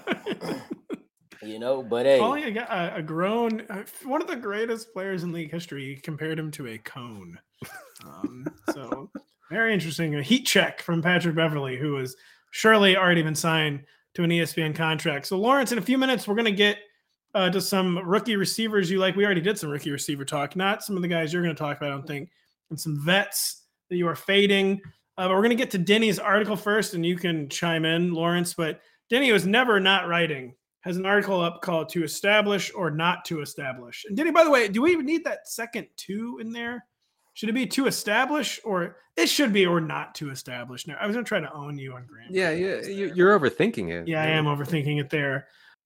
you know, but hey, Calling a, guy- a, a grown, uh, one of the greatest players in league history, compared him to a cone. Um, so very interesting. A heat check from Patrick Beverley, who has surely already been signed to an E S P N contract. So Lawrence, in a few minutes, we're going to get uh, to some rookie receivers you like. We already did some rookie receiver talk, not some of the guys you're going to talk about, I don't think, and some vets that you are fading. Uh, but we're going to get to Denny's article first, and you can chime in, Lawrence. But Denny was never not writing. Has an article up called "To Establish or Not to Establish." And Denny, by the way, do we even need that second "to" in there? Should it be "to establish" or it should be "or not to establish"? Now, I was going to try to own you on Graham. Yeah, yeah, you, you're overthinking it. Yeah, I am overthinking it there.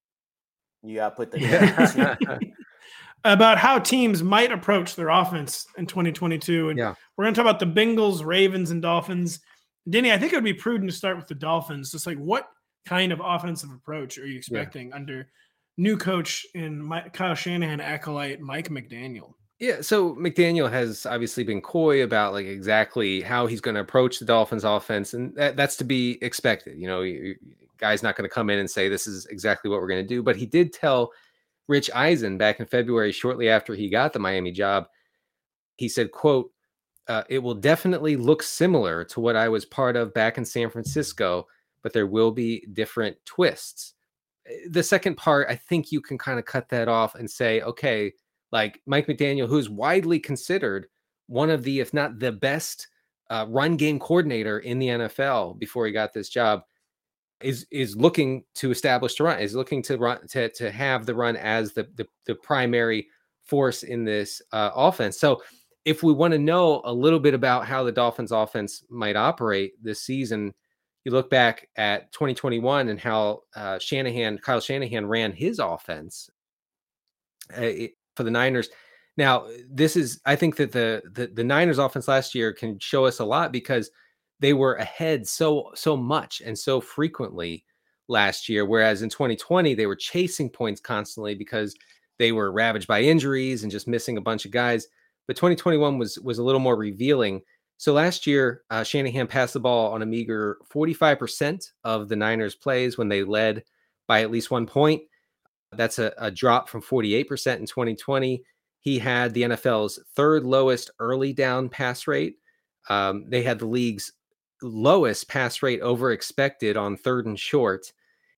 you gotta put the Yeah. About how teams might approach their offense in twenty twenty-two. And Yeah. we're going to talk about the Bengals, Ravens, and Dolphins. Denny, I think it would be prudent to start with the Dolphins. Just like what kind of offensive approach are you expecting under new coach in Mike, Kyle Shanahan acolyte Mike McDaniel? Yeah, so McDaniel has obviously been coy about like exactly how he's going to approach the Dolphins offense, and that, that's to be expected. You know, you, guy's not going to come in and say this is exactly what we're going to do, but he did tell Rich Eisen back in February, shortly after he got the Miami job, he said, quote, uh, it will definitely look similar to what I was part of back in San Francisco, but there will be different twists. The second part, I think you can kind of cut that off and say, okay, like Mike McDaniel, who's widely considered one of the, if not the best uh, run game coordinator in the N F L before he got this job, is is looking to establish the run, is looking to run to to have the run as the the, the primary force in this uh, offense. So if we want to know a little bit about how the Dolphins offense might operate this season, you look back at twenty twenty-one and how uh, Shanahan, Kyle Shanahan ran his offense uh, it, for the Niners. Now, this is, I think that the, the the Niners offense last year can show us a lot because they were ahead so so much and so frequently last year, whereas in twenty twenty they were chasing points constantly because they were ravaged by injuries and just missing a bunch of guys. But twenty twenty-one was was a little more revealing. So last year, uh, Shanahan passed the ball on a meager forty-five percent of the Niners' plays when they led by at least one point. That's a, a drop from forty-eight percent in twenty twenty. He had the N F L's third lowest early down pass rate. Um, they had the league's lowest pass rate over expected on third and short.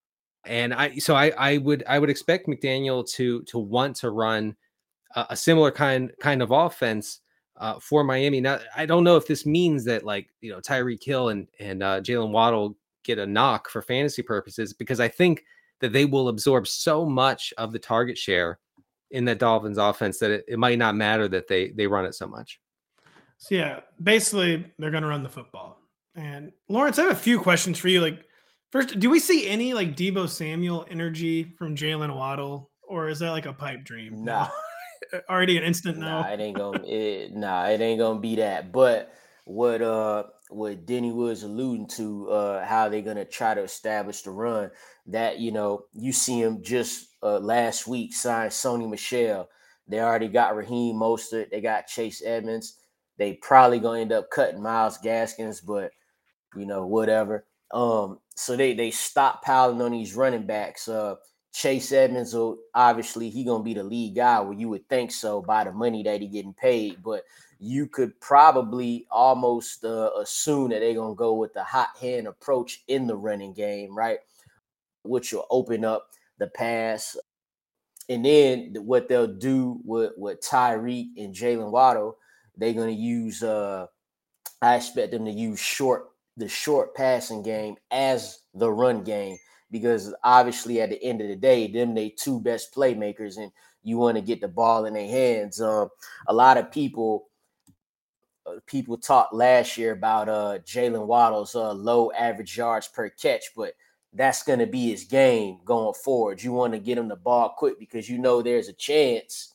And I, so I, I would, I would expect McDaniel to, to want to run a, a similar kind, kind of offense uh, for Miami. Now, I don't know if this means that, like, you know, Tyreek Hill and, and uh, Jalen Waddle get a knock for fantasy purposes, because I think that they will absorb so much of the target share in that Dolphins offense that it, it might not matter that they they run it so much. So yeah, basically they're going to run the football. And Lawrence, I have a few questions for you. Like, first, do we see any like Deebo Samuel energy from Jalen Waddle, or is that like a pipe dream? Nah. Already an instant no. Nah, it ain't gonna. It, nah, it ain't gonna be that. But what uh what Denny was alluding to, uh, how they're gonna try to establish the run. That, you know, you see him just uh, last week sign Sony Michel. They already got Raheem Mostert. They got Chase Edmonds. They probably gonna end up cutting Myles Gaskins, but you know, whatever. Um, so they they stop piling on these running backs. Uh, Chase Edmonds will obviously he gonna be the lead guy. Well, you would think so by the money that he getting paid, but you could probably almost uh, assume that they're gonna go with the hot hand approach in the running game, right? Which will open up the pass. And then what they'll do with, with Tyreek and Jalen Waddle, they're going to use, uh, I expect them to use short the short passing game as the run game, because obviously at the end of the day, them they two best playmakers, and you want to get the ball in their hands. Um, a lot of people uh, people talked last year about uh, Jalen Waddle's uh, low average yards per catch, but that's going to be his game going forward. You want to get him the ball quick because you know there's a chance,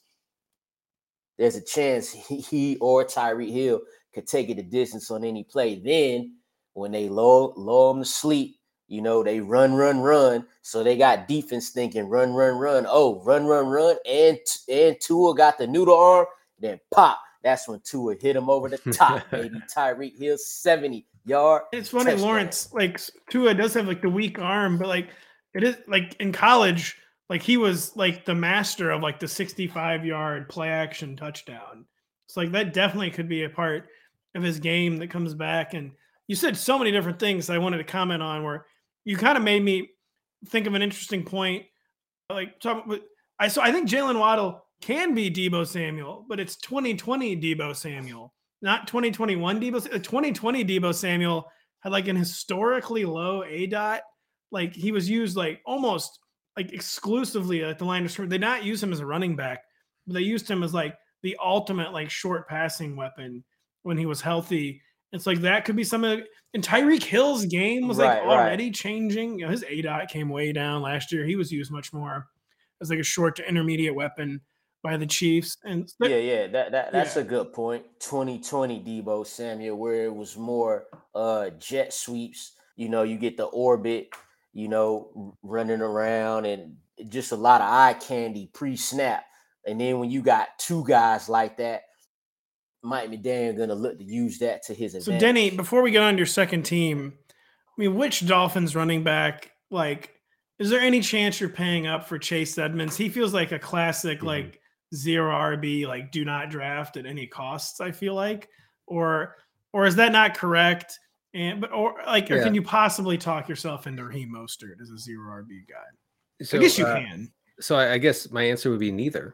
there's a chance he, he or Tyreek Hill could take it the distance on any play. Then when they lull, lull him to sleep, you know, they run, run, run. So they got defense thinking run, run, run. Oh, run, run, run. And, and Tua got the noodle arm. Then pop. That's when Tua hit him over the top, baby. Tyreek Hill, seventy yard. It's funny, touchdown. Lawrence, like Tua does have like the weak arm, but like it is like in college, like he was like the master of like the sixty-five yard play action touchdown. It's like that definitely could be a part of his game that comes back. And you said so many different things I wanted to comment on, where you kind of made me think of an interesting point. Like talk, I so I think Jalen Waddle can be Deebo Samuel, but it's twenty twenty Deebo Samuel, not twenty twenty-one Deebo. twenty twenty Deebo Samuel had like an historically low A D O T. Like he was used like almost like exclusively at the line of scrimmage. They did not use him as a running back, but they used him as like the ultimate like short passing weapon when he was healthy. It's like that could be some of and Tyreek Hill's game was like right, already right. changing. You know, his A D O T came way down last year. He was used much more as like a short to intermediate weapon by the Chiefs. And yeah, yeah, that, that that's yeah. a good point. twenty twenty Deebo Samuel, where it was more uh jet sweeps. You know, you get the orbit, you know, running around and just a lot of eye candy pre-snap. And then when you got two guys like that, Mike McDaniel gonna look to use that to his advantage. So Denny, before we get on to your second team, I mean, which Dolphins running back, like, is there any chance you're paying up for Chase Edmonds? He feels like a classic, mm-hmm. like zero R B, like do not draft at any costs, I feel like. Or or is that not correct? And but or like, yeah. or can you possibly talk yourself into Raheem Mostert as a zero R B guy? So, I guess you uh, can. So I, I guess my answer would be neither.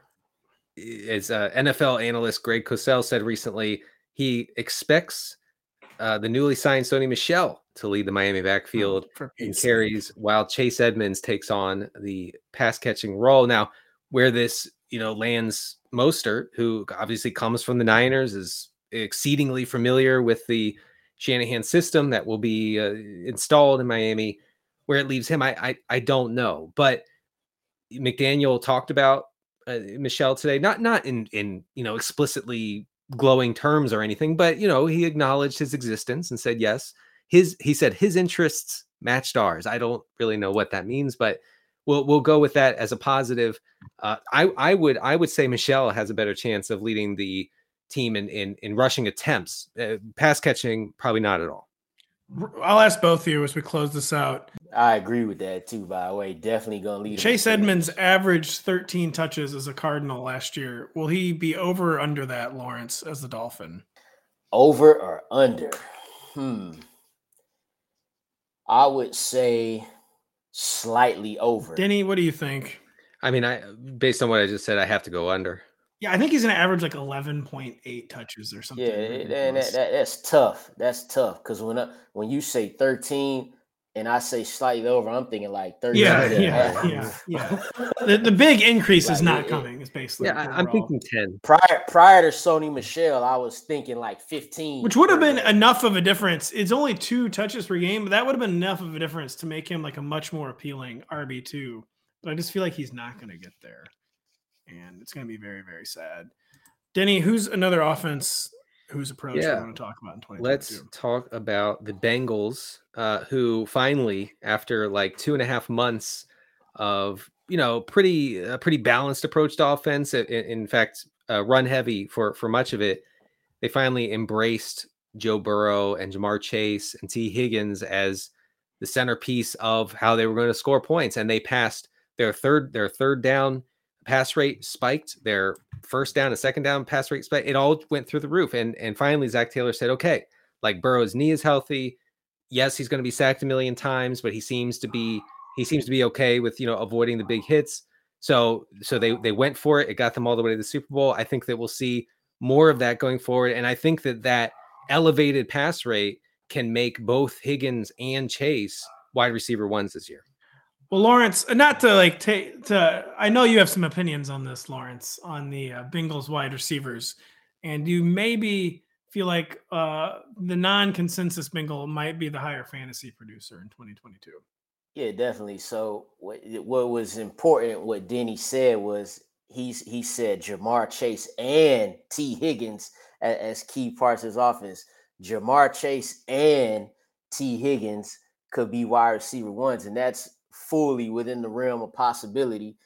As uh, N F L analyst Greg Cosell said recently, he expects uh, the newly signed Sony Michel to lead the Miami backfield oh, in carries, while Chase Edmonds takes on the pass catching role. Now, where this you know lands Mostert, who obviously comes from the Niners, is exceedingly familiar with the Shanahan system that will be uh, installed in Miami. Where it leaves him, I, I I don't know. But McDaniel talked about uh, Michelle today, not not in in you know explicitly glowing terms or anything, but you know he acknowledged his existence and said yes, his he said his interests matched ours. I don't really know what that means, but we'll we'll go with that as a positive. Uh, I I would I would say Michelle has a better chance of leading the team in in, in rushing attempts. Uh, pass catching, probably not at all. I'll ask both of you as we close this out. I agree with that too, by the way. Definitely going to lead. Chase Edmonds averaged thirteen touches as a Cardinal last year. Will he be over or under that, Lawrence, as the Dolphin? Over or under? Hmm. I would say slightly over. Denny, what do you think? I mean, I based on what I just said, I have to go under. Yeah, I think he's going to average like eleven point eight touches or something. Yeah, and that, that, that's tough. That's tough because when I, when you say thirteen and I say slightly over, I'm thinking like thirteen. Yeah, yeah, yeah, yeah. The, the big increase is not coming. It's basically yeah. I'm thinking ten. Prior prior to Sony Michel, I was thinking like fifteen, which would have been enough of a difference. It's only two touches per game, but that would have been enough of a difference to make him like a much more appealing R B two. But I just feel like he's not going to get there. And it's going to be very, very sad. Denny, who's another offense whose approach yeah. we want to talk about in twenty twenty-two? Let's talk about the Bengals, uh, who finally, after like two and a half months of, you know, pretty a pretty balanced approach to offense, in, in fact, uh, run heavy for, for much of it, they finally embraced Joe Burrow and Jamar Chase and T. Higgins as the centerpiece of how they were going to score points. And they passed their third their third down pass rate spiked, their first down and second down pass rate spiked. It all went through the roof. And and finally, Zach Taylor said, okay, like Burrow's knee is healthy. Yes, he's going to be sacked a million times, but he seems to be he seems to be okay with, you know, avoiding the big hits. So so they they went for it. It got them all the way to the Super Bowl. I think that we'll see more of that going forward. And I think that that elevated pass rate can make both Higgins and Chase wide receiver ones this year. Well, Lawrence, not to like take to, I know you have some opinions on this, Lawrence, on the uh, Bengals wide receivers, and you maybe feel like uh, the non-consensus Bengal might be the higher fantasy producer in twenty twenty-two. Yeah, definitely. So what, what was important, what Denny said was he's he said Jamar Chase and T. Higgins as, as key parts of his offense. Jamar Chase and T. Higgins could be wide receiver ones, and that's fully within the realm of possibility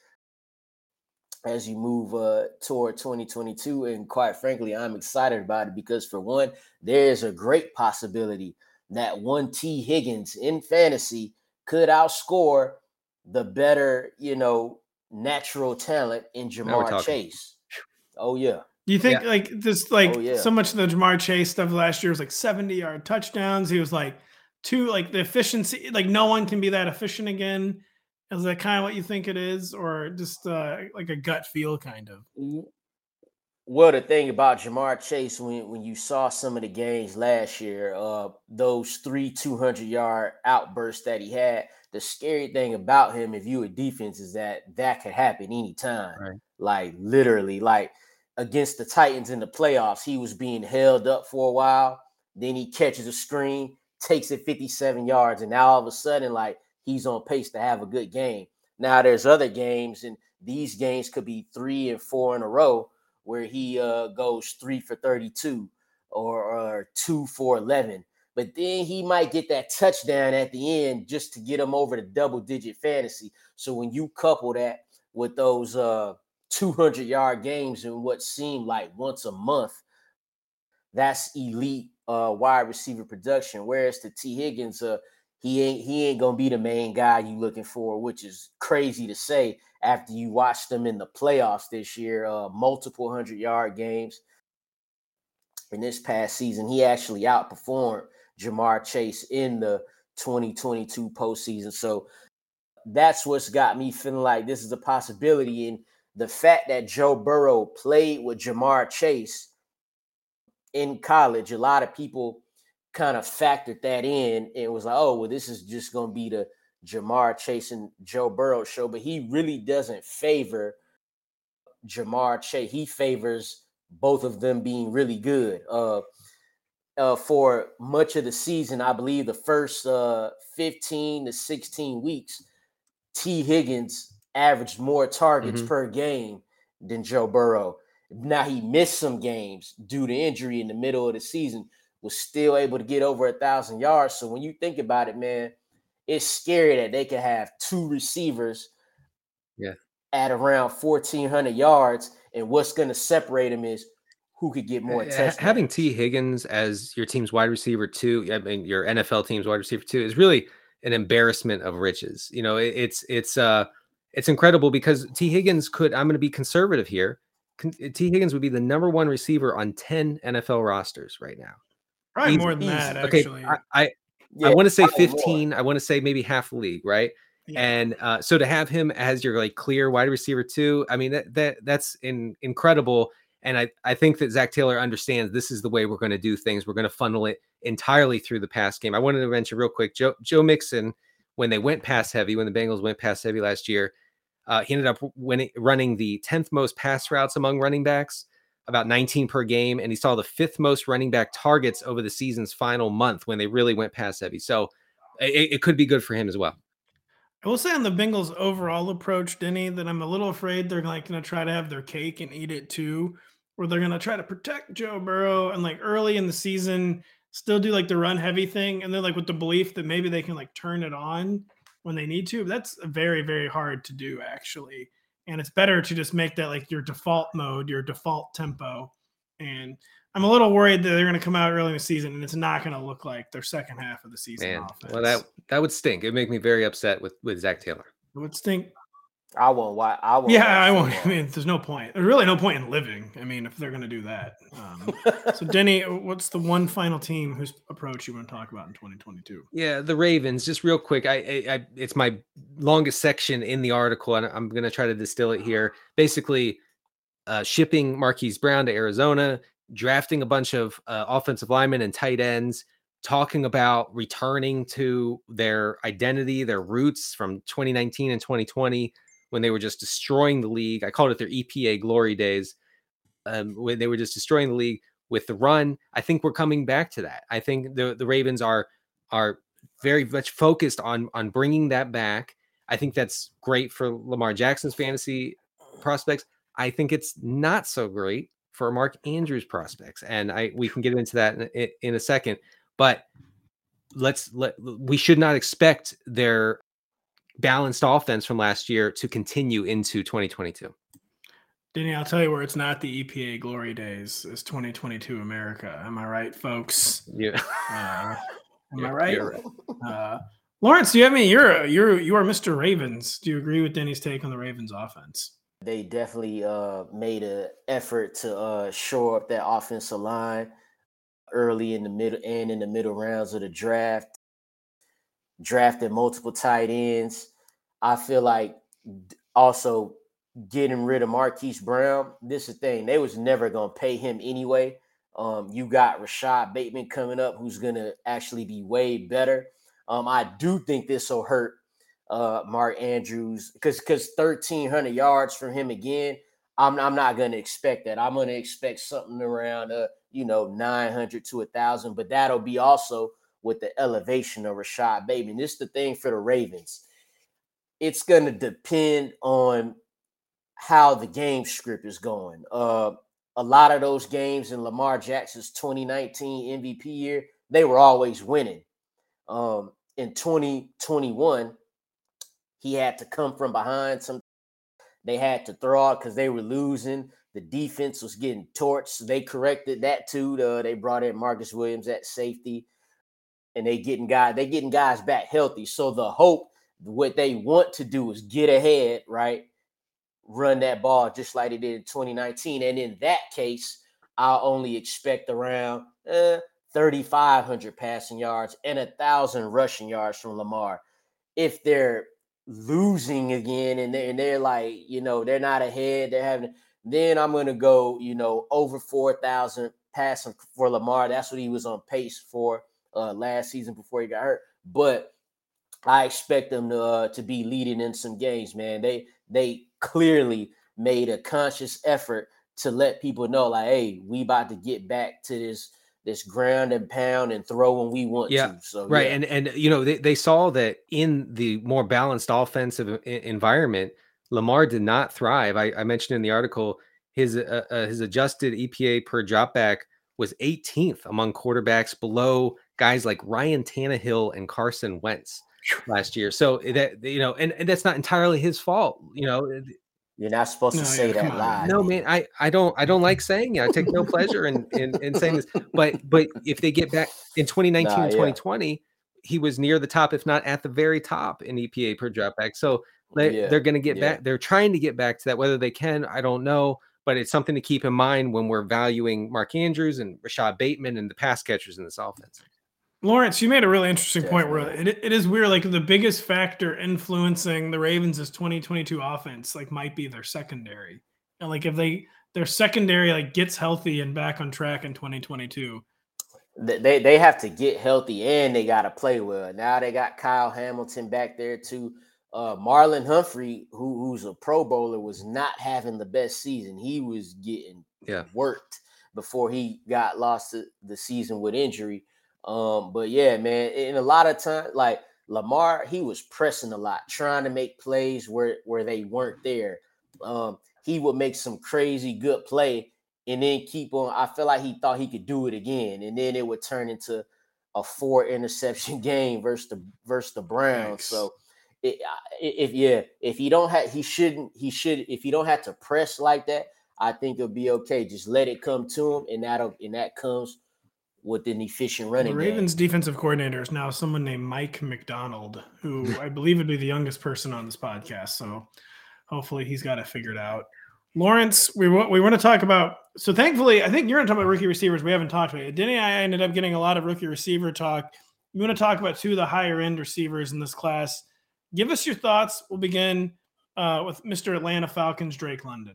as you move uh, toward twenty twenty-two. And quite frankly, I'm excited about it because, for one, there's a great possibility that one T. Higgins in fantasy could outscore the better, you know, natural talent in Jamar Chase. Oh, yeah. Do you think yeah. like this, like oh, yeah. so much of the Jamar Chase stuff last year was like seventy yard touchdowns? He was like, Two, like the efficiency, like no one can be that efficient again. Is that kind of what you think it is, or just uh, like a gut feel kind of? Well, the thing about Jamar Chase, when, when you saw some of the games last year, uh, those three two hundred yard outbursts that he had, the scary thing about him, if you a defense, is that that could happen anytime. Right. Like literally, like against the Titans in the playoffs, he was being held up for a while. Then he catches a screen, takes it fifty-seven yards, and now all of a sudden, like, he's on pace to have a good game. Now there's other games, and these games could be three and four in a row where he uh, goes three for thirty-two or, or two for eleven. But then he might get that touchdown at the end just to get him over the double-digit fantasy. So when you couple that with those uh, two hundred yard games in what seemed like once a month, that's elite uh, wide receiver production. Whereas the T. Higgins, uh, he ain't he ain't gonna be the main guy you looking for, which is crazy to say after you watched them in the playoffs this year, uh, multiple hundred yard games. In this past season, he actually outperformed Jamar Chase in the twenty twenty-two postseason. So that's what's got me feeling like this is a possibility. And the fact that Joe Burrow played with Jamar Chase in college, a lot of people kind of factored that in and was like, oh, well, this is just going to be the Jamar Chase and Joe Burrow show. But he really doesn't favor Jamar Chase. He favors both of them being really good. Uh, uh, for much of the season, I believe the first uh, fifteen to sixteen weeks, T. Higgins averaged more targets mm-hmm. per game than Joe Burrow. Now he missed some games due to injury in the middle of the season, was still able to get over a thousand yards. So when you think about it, man, it's scary that they could have two receivers yeah. at around fourteen hundred yards, and what's going to separate them is who could get more touchdowns. Having T. Higgins as your team's wide receiver two, I mean your N F L team's wide receiver two, is really an embarrassment of riches. You know, it, it's it's uh it's incredible because T. Higgins could. I'm going to be conservative here. T. Higgins would be the number one receiver on ten N F L rosters right now. Probably Easy. more than that, okay, actually. I I, Yeah, I want to say probably fifteen. more. I want to say maybe half the league, right? Yeah. And uh, so to have him as your like clear wide receiver two, I mean that that that's in, incredible. And I, I think that Zach Taylor understands this is the way we're going to do things. We're going to funnel it entirely through the pass game. I wanted to mention real quick, Joe Joe Mixon, when they went pass heavy, when the Bengals went pass heavy last year, uh, he ended up winning, running the tenth most pass routes among running backs, about nineteen per game. And he saw the fifth most running back targets over the season's final month when they really went pass heavy. So it, it could be good for him as well. I will say on the Bengals' overall approach, Denny, that I'm a little afraid they're like going to try to have their cake and eat it too, where they're going to try to protect Joe Burrow and like early in the season still do like the run heavy thing, and then like with the belief that maybe they can like turn it on when they need to. But that's very, very hard to do actually, and it's better to just make that like your default mode, your default tempo. And I'm a little worried that they're going to come out early in the season and it's not going to look like their second half of the season. Man, offense. well, that that would stink. It'd make me very upset with with Zach Taylor. It would stink. I won't. Why? I won't. Yeah, watch I won't. football. I mean, there's no point. There's really no point in living. I mean, if they're going to do that. Um, so, Denny, what's the one final team whose approach you want to talk about in twenty twenty-two? Yeah, the Ravens. Just real quick, I, I, I it's my longest section in the article, and I'm going to try to distill it here. Basically, uh, shipping Marquise Brown to Arizona, drafting a bunch of uh, offensive linemen and tight ends, talking about returning to their identity, their roots from twenty nineteen and twenty twenty. When they were just destroying the league. I called it their E P A glory days, um, when they were just destroying the league with the run. I think we're coming back to that. I think the, the Ravens are are very much focused on, on bringing that back. I think that's great for Lamar Jackson's fantasy prospects. I think it's not so great for Mark Andrews prospects. And I we can get into that in, in a second. But let's let we should not expect their balanced offense from last year to continue into twenty twenty-two. Denny, I'll tell you where it's not the E P A glory days. It's twenty twenty-two America. Am I right, folks? Yeah. Uh, am Yeah, I right? you're right. Uh, Lawrence, do you have any? You're you're you are Mister Ravens. Do you agree with Denny's take on the Ravens offense? They definitely uh, made an effort to uh, shore up that offensive line early in the middle and in the middle rounds of the draft. Drafted multiple tight ends. I feel like also getting rid of Marquise Brown. This is the thing. They was never going to pay him anyway. Um, you got Rashad Bateman coming up, who's going to actually be way better. Um, I do think this will hurt uh, Mark Andrews because because thirteen hundred yards from him again, I'm, I'm not going to expect that. I'm going to expect something around, uh, you know, nine hundred to one thousand, but that'll be also with the elevation of Rashad Bateman. This is the thing for the Ravens. It's going to depend on how the game script is going. Uh, a lot of those games in Lamar Jackson's twenty nineteen M V P year, they were always winning. Um, in twenty twenty-one, he had to come from behind. Some they had to throw out because they were losing. The defense was getting torched. So they corrected that too. Uh, they brought in Marcus Williams at safety. And they getting guys, they getting guys back healthy. So the hope, what they want to do is get ahead, right? Run that ball just like they did in twenty nineteen. And in that case, I'll only expect around uh, thirty-five hundred passing yards and one thousand rushing yards from Lamar. If they're losing again and they're, and they're like, you know, they're not ahead, they're having, then I'm going to go, you know, over four thousand passing for Lamar. That's what he was on pace for Uh, last season before he got hurt, but I expect them to uh, to be leading in some games, man. They they clearly made a conscious effort to let people know, like, hey, we about to get back to this this ground and pound and throw when we want yeah, to. So right, yeah. and and you know they, they saw that in the more balanced offensive environment, Lamar did not thrive. I, I mentioned in the article his uh, uh, his adjusted E P A per dropback was eighteenth among quarterbacks, below guys like Ryan Tannehill and Carson Wentz last year. So that, you know, and, and that's not entirely his fault. You know, you're not supposed No, to say yeah, come that on. live. no, man, I, I don't I don't like saying it. I take no pleasure in, in in saying this. But but if they get back in twenty nineteen Nah, and yeah. twenty twenty, he was near the top, if not at the very top in E P A per dropback. So they, Yeah, they're going to get yeah. back. They're trying to get back to that. Whether they can, I don't know. But it's something to keep in mind when we're valuing Mark Andrews and Rashad Bateman and the pass catchers in this offense. Lawrence, you made a really interesting point where Definitely. it, it is weird. Like the biggest factor influencing the Ravens' twenty twenty-two offense, like might be their secondary. And like if they their secondary like gets healthy and back on track in twenty twenty-two. They they have to get healthy and they got to play well. Now they got Kyle Hamilton back there too. Uh, Marlon Humphrey, who who's a Pro Bowler, was not having the best season. He was getting Yeah. worked before he got lost to the season with injury. Um, but yeah, man, in a lot of time, like Lamar, he was pressing a lot, trying to make plays where where they weren't there. Um, he would make some crazy good play and then keep on. I feel like he thought he could do it again, and then it would turn into a four interception game versus the versus the Browns. Yikes. So. It, if yeah, if he don't have, he shouldn't. He should. If you don't have to press like that, I think it'll be okay. Just let it come to him, and that'll and that comes with an efficient running The Ravens' game. defensive coordinator is now someone named Mike McDonald, who I believe would be the youngest person on this podcast. So hopefully he's got it figured out. Lawrence, we want we want to talk about. So thankfully, I think you're going to talk about rookie receivers. We haven't talked about it. Denny and I ended up getting a lot of rookie receiver talk. You want to talk about two of the higher end receivers in this class? Give us your thoughts. We'll begin uh, with Mister Atlanta Falcons, Drake London.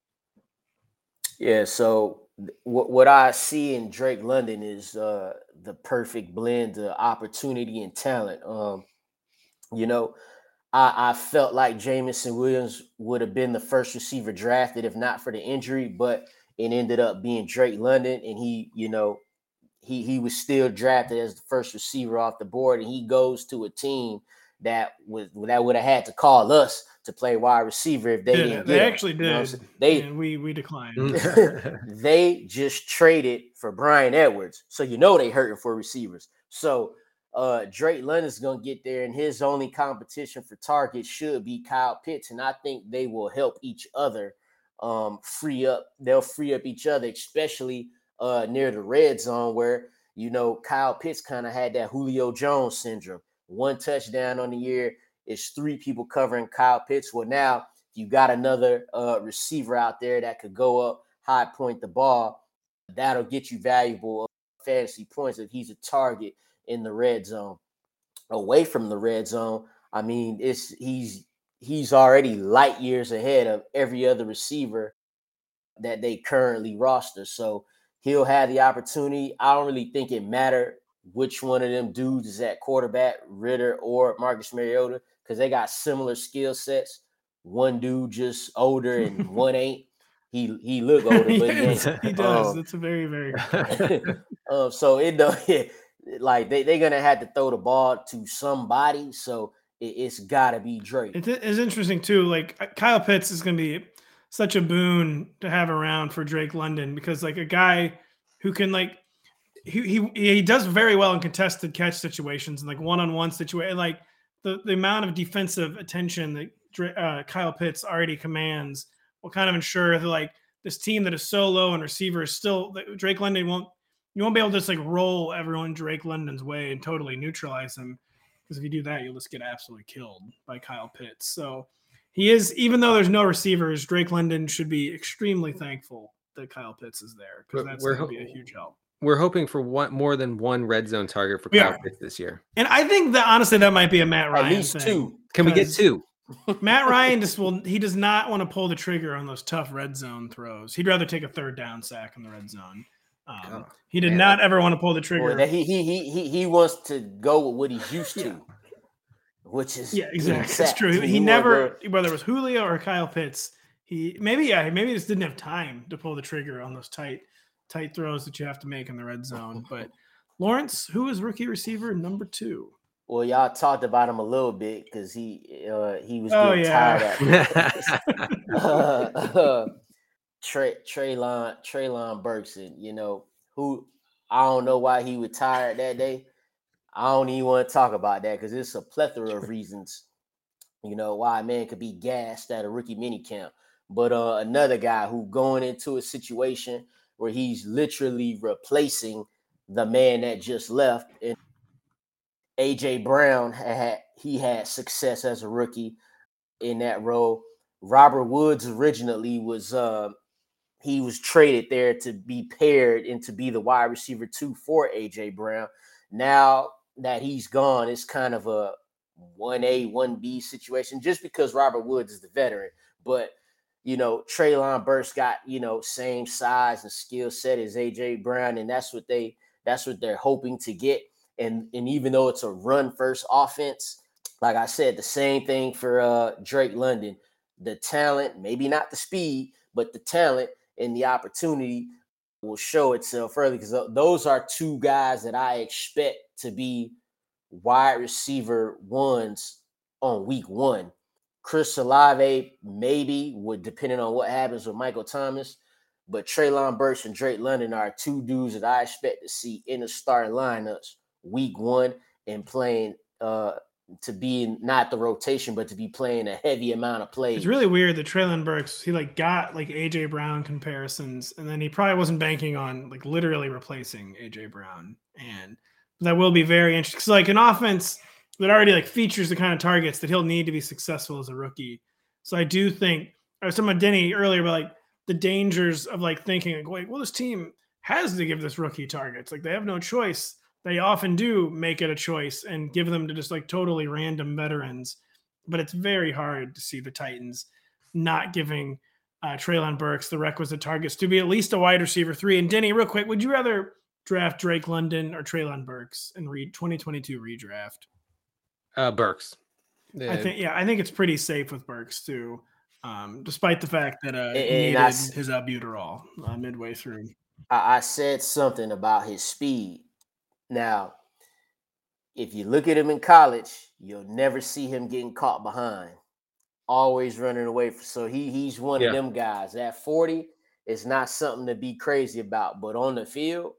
Yeah. So what what I see in Drake London is uh, the perfect blend of opportunity and talent. Um, you know, I, I felt like Jamison Williams would have been the first receiver drafted if not for the injury, but it ended up being Drake London, and he, you know, he he was still drafted as the first receiver off the board, and he goes to a team that was that would have had to call us to play wide receiver if they Yeah, didn't they get him. actually You know what I'm did. saying? They and we we declined. they just traded for Brian Edwards, so you know they hurting for receivers. So uh, Drake London's gonna get there, and his only competition for targets should be Kyle Pitts, and I think they will help each other um, free up. They'll free up each other, especially uh, near the red zone where you know Kyle Pitts kind of had that Julio Jones syndrome. One touchdown on the year is three people covering Kyle Pitts. Well, now you got another uh, receiver out there that could go up, high point the ball. That'll get you valuable fantasy points if he's a target in the red zone. Away from the red zone, I mean, it's he's he's already light years ahead of every other receiver that they currently roster. So he'll have the opportunity. I don't really think it matters which one of them dudes is at quarterback, Ritter or Marcus Mariota, because they got similar skill sets. One dude just older and one ain't. He he look older, but Yes, he ain't. he does. Um, That's a very, very good point. um, so it don't like they, they're gonna have to throw the ball to somebody. So it, it's gotta be Drake. It is interesting too. Like Kyle Pitts is going to be such a boon to have around for Drake London because like a guy who can like he he he does very well in contested catch situations and like one-on-one situation. Like the, the amount of defensive attention that uh, Kyle Pitts already commands will kind of ensure that like this team that is so low in receivers still Drake London won't you won't be able to just like roll everyone Drake London's way and totally neutralize him. Because if you do that, you'll just get absolutely killed by Kyle Pitts. So he is, even though there's no receivers, Drake London should be extremely thankful that Kyle Pitts is there because that's going to be a huge help. We're hoping for one more than one red zone target for Kyle Pitts this year. And I think that honestly, that might be a Matt Ryan At least thing. two. Can we get two? Matt Ryan just will, he does not want to pull the trigger on those tough red zone throws. He'd rather take a third down sack in the red zone. Um, Oh, he did man. not ever want to pull the trigger. Well, that he, he he he he wants to go with what he's used to, Yeah. which is Yeah, exactly. It's sacks. true. He, He never, went whether it was Julio or Kyle Pitts, he maybe yeah, maybe he just didn't have time to pull the trigger on those tight, tight throws that you have to make in the red zone. But Lawrence, who is rookie receiver number two? Well, y'all talked about him a little bit because he uh, he was Oh, getting yeah. tired at uh, uh, Trey Traylon Traylon Burkson. You know who I don't know why he was tired that day. I don't even want to talk about that because it's a plethora of reasons. You know why a man could be gassed at a rookie minicamp. But uh, another guy who going into a situation where he's literally replacing the man that just left, and A J Brown had he had success as a rookie in that role. Robert Woods originally was uh, he was traded there to be paired and to be the wide receiver two for A J Brown. Now that he's gone, it's kind of a one A, one B situation just because Robert Woods is the veteran. But, you know, Treylon Burks got, you know, same size and skill set as A J Brown, and that's what they that's what they're hoping to get. And, and even though it's a run-first offense, like I said, the same thing for uh, Drake London. The talent, maybe not the speed, but the talent and the opportunity will show itself early because those are two guys that I expect to be wide receiver ones on week one. Chris Olave maybe would, depending on what happens with Michael Thomas, but Treylon Burks and Drake London are two dudes that I expect to see in the starting lineups week one and playing uh, to be in, not the rotation, but to be playing a heavy amount of plays. It's really weird that Treylon Burks, he like got like A J Brown comparisons, and then he probably wasn't banking on like literally replacing A J Brown. And that will be very interesting. Because like an offense that already like features the kind of targets that he'll need to be successful as a rookie. So I do think I was talking about Denny earlier about like the dangers of like thinking like, wait, well, this team has to give this rookie targets. Like they have no choice. They often do make it a choice and give them to just like totally random veterans. But it's very hard to see the Titans not giving uh, Treylon Burks the requisite targets to be at least a wide receiver three. And Denny, real quick, would you rather draft Drake London or Treylon Burks in re- twenty twenty-two redraft? Uh, Burks. I think, yeah, I think it's pretty safe with Burks too, um, despite the fact that uh, he And needed I- his albuterol uh, midway through. I, I said something about his speed. Now, if you look at him in college, you'll never see him getting caught behind. Always running away. So he he's one Yeah. of them guys. At forty, it's not something to be crazy about. But on the field,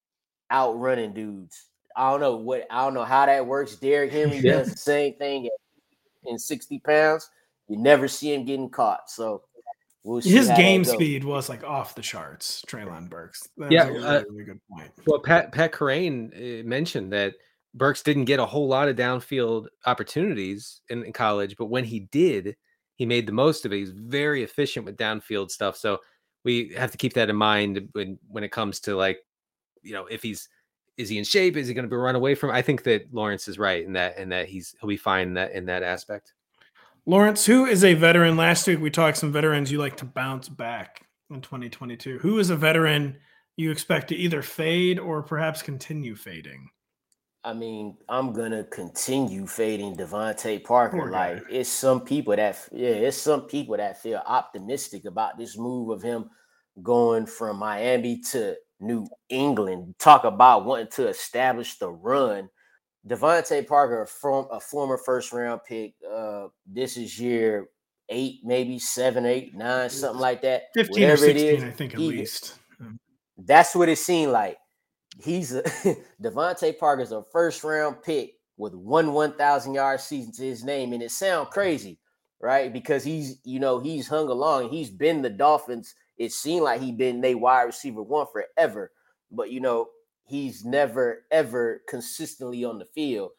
outrunning dudes. I don't know what I don't know how that works. Derrick Henry Yeah. does the same thing at, in sixty pounds. You never see him getting caught. So we'll see His how game that goes. speed was like off the charts, Treylon Burks. That Yeah, was a uh, really, really good point. Well, Pat Pat Kerrane uh, mentioned that Burks didn't get a whole lot of downfield opportunities in, in college, but when he did, he made the most of it. He's very efficient with downfield stuff. So we have to keep that in mind when when it comes to like, you know, if he's is he in shape? Is he going to be run away from? I think that Lawrence is right in that and that he's he'll be fine in that in that aspect. Lawrence, who is a veteran? Last week we talked some veterans you like to bounce back in twenty twenty-two. Who is a veteran you expect to either fade or perhaps continue fading? I mean, I'm gonna continue fading Devontae Parker. Poor guy. Like it's some people that yeah, it's some people that feel optimistic about this move of him going from Miami to New England. Talk about wanting to establish the run. Devontae Parker, a, form, a former first round pick. Uh, this is year eight, maybe seven, eight, nine, something like that. fifteen Whatever or it sixteen, is, I think, at he- least. That's what it seemed like. He's a Devontae Parker's a first round pick with one one thousand yard season to his name, and it sounds crazy, right? Because he's you know he's hung along, he's been the Dolphins. It seemed like he been their wide receiver one forever, but you know he's never ever consistently on the field.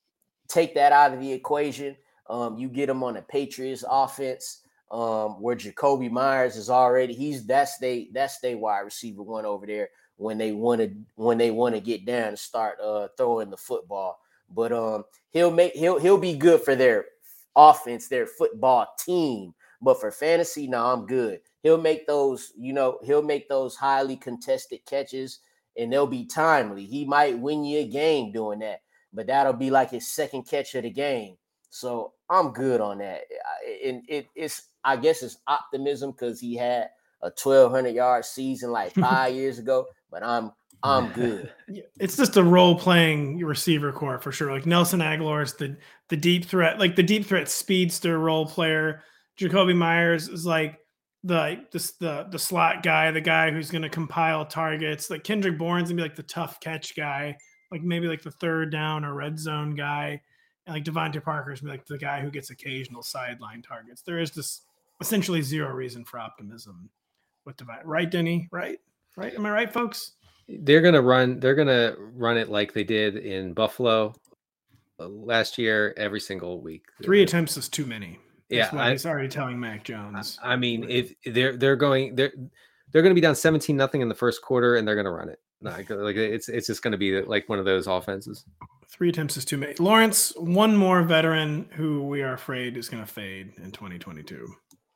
Take that out of the equation. Um, you get him on the Patriots offense. Um, where Jacoby Myers is already, he's that's they that's they wide receiver one over there when they want to when they want to get down and start uh, throwing the football. But um, he'll make he'll he'll be good for their offense, their football team. But for fantasy, no, I'm good. He'll make those, you know, he'll make those highly contested catches, and they'll be timely. He might win you a game doing that, but that'll be like his second catch of the game. So I'm good on that. And it, it's, I guess it's optimism because he had a twelve hundred yard season like five years ago, but I'm I'm good. It's just a role-playing receiver core for sure. Like Nelson Aguilar is the the deep threat, like the deep threat speedster role player. Jacoby Myers is like the this the the slot guy, the guy who's going to compile targets. Like Kendrick Bourne's gonna be like the tough catch guy, like maybe like the third down or red zone guy. And like Devontae Parker's gonna be like the guy who gets occasional sideline targets. There is this essentially zero reason for optimism with Devontae. Right, Denny? Right? Right? Am I right, folks? They're gonna run. They're gonna run it like they did in Buffalo last year, every single week. Three attempts is too many. That's Yeah, what I, he's already telling Mac Jones. I mean, if they're they're going they're they're going to be down seventeen nothing in the first quarter, and they're going to run it. Like, like it's it's just going to be like one of those offenses. Three attempts is too many. Lawrence, one more veteran who we are afraid is going to fade in twenty twenty-two.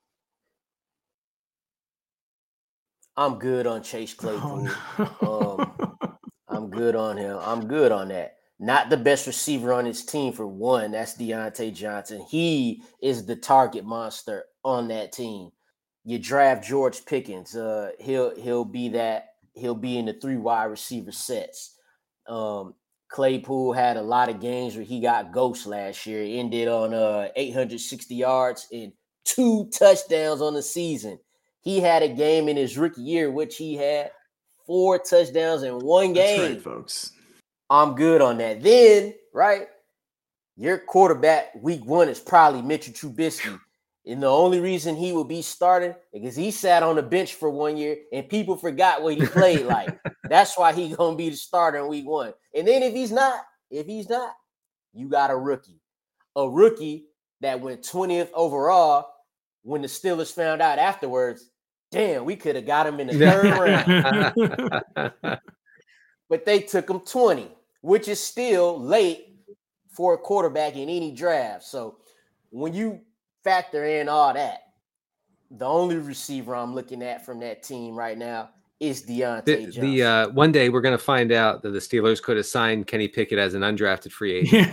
I'm good on Chase Claypool. Oh, no. um, I'm good on him. I'm good on that. Not the best receiver on his team for one. That's Deontay Johnson. He is the target monster on that team. You draft George Pickens. Uh, he'll he'll be that. He'll be in the three wide receiver sets. Um, Claypool had a lot of games where he got ghost last year. He ended on uh, eight hundred sixty yards and two touchdowns on the season. He had a game in his rookie year, which he had four touchdowns in one game. That's right, folks. I'm good on that. Then, right, your quarterback week one is probably Mitchell Trubisky. And the only reason he will be starting is because he sat on the bench for one year and people forgot what he played like. That's why he's going to be the starter in week one. And then if he's not, if he's not, you got a rookie. A rookie that went twentieth overall when the Steelers found out afterwards, damn, we could have got him in the third round. But they took him twenty, which is still late for a quarterback in any draft. So when you factor in all that, the only receiver I'm looking at from that team right now is Deontay The, Johnson. the uh, one day we're going to find out that the Steelers could have signed Kenny Pickett as an undrafted free agent.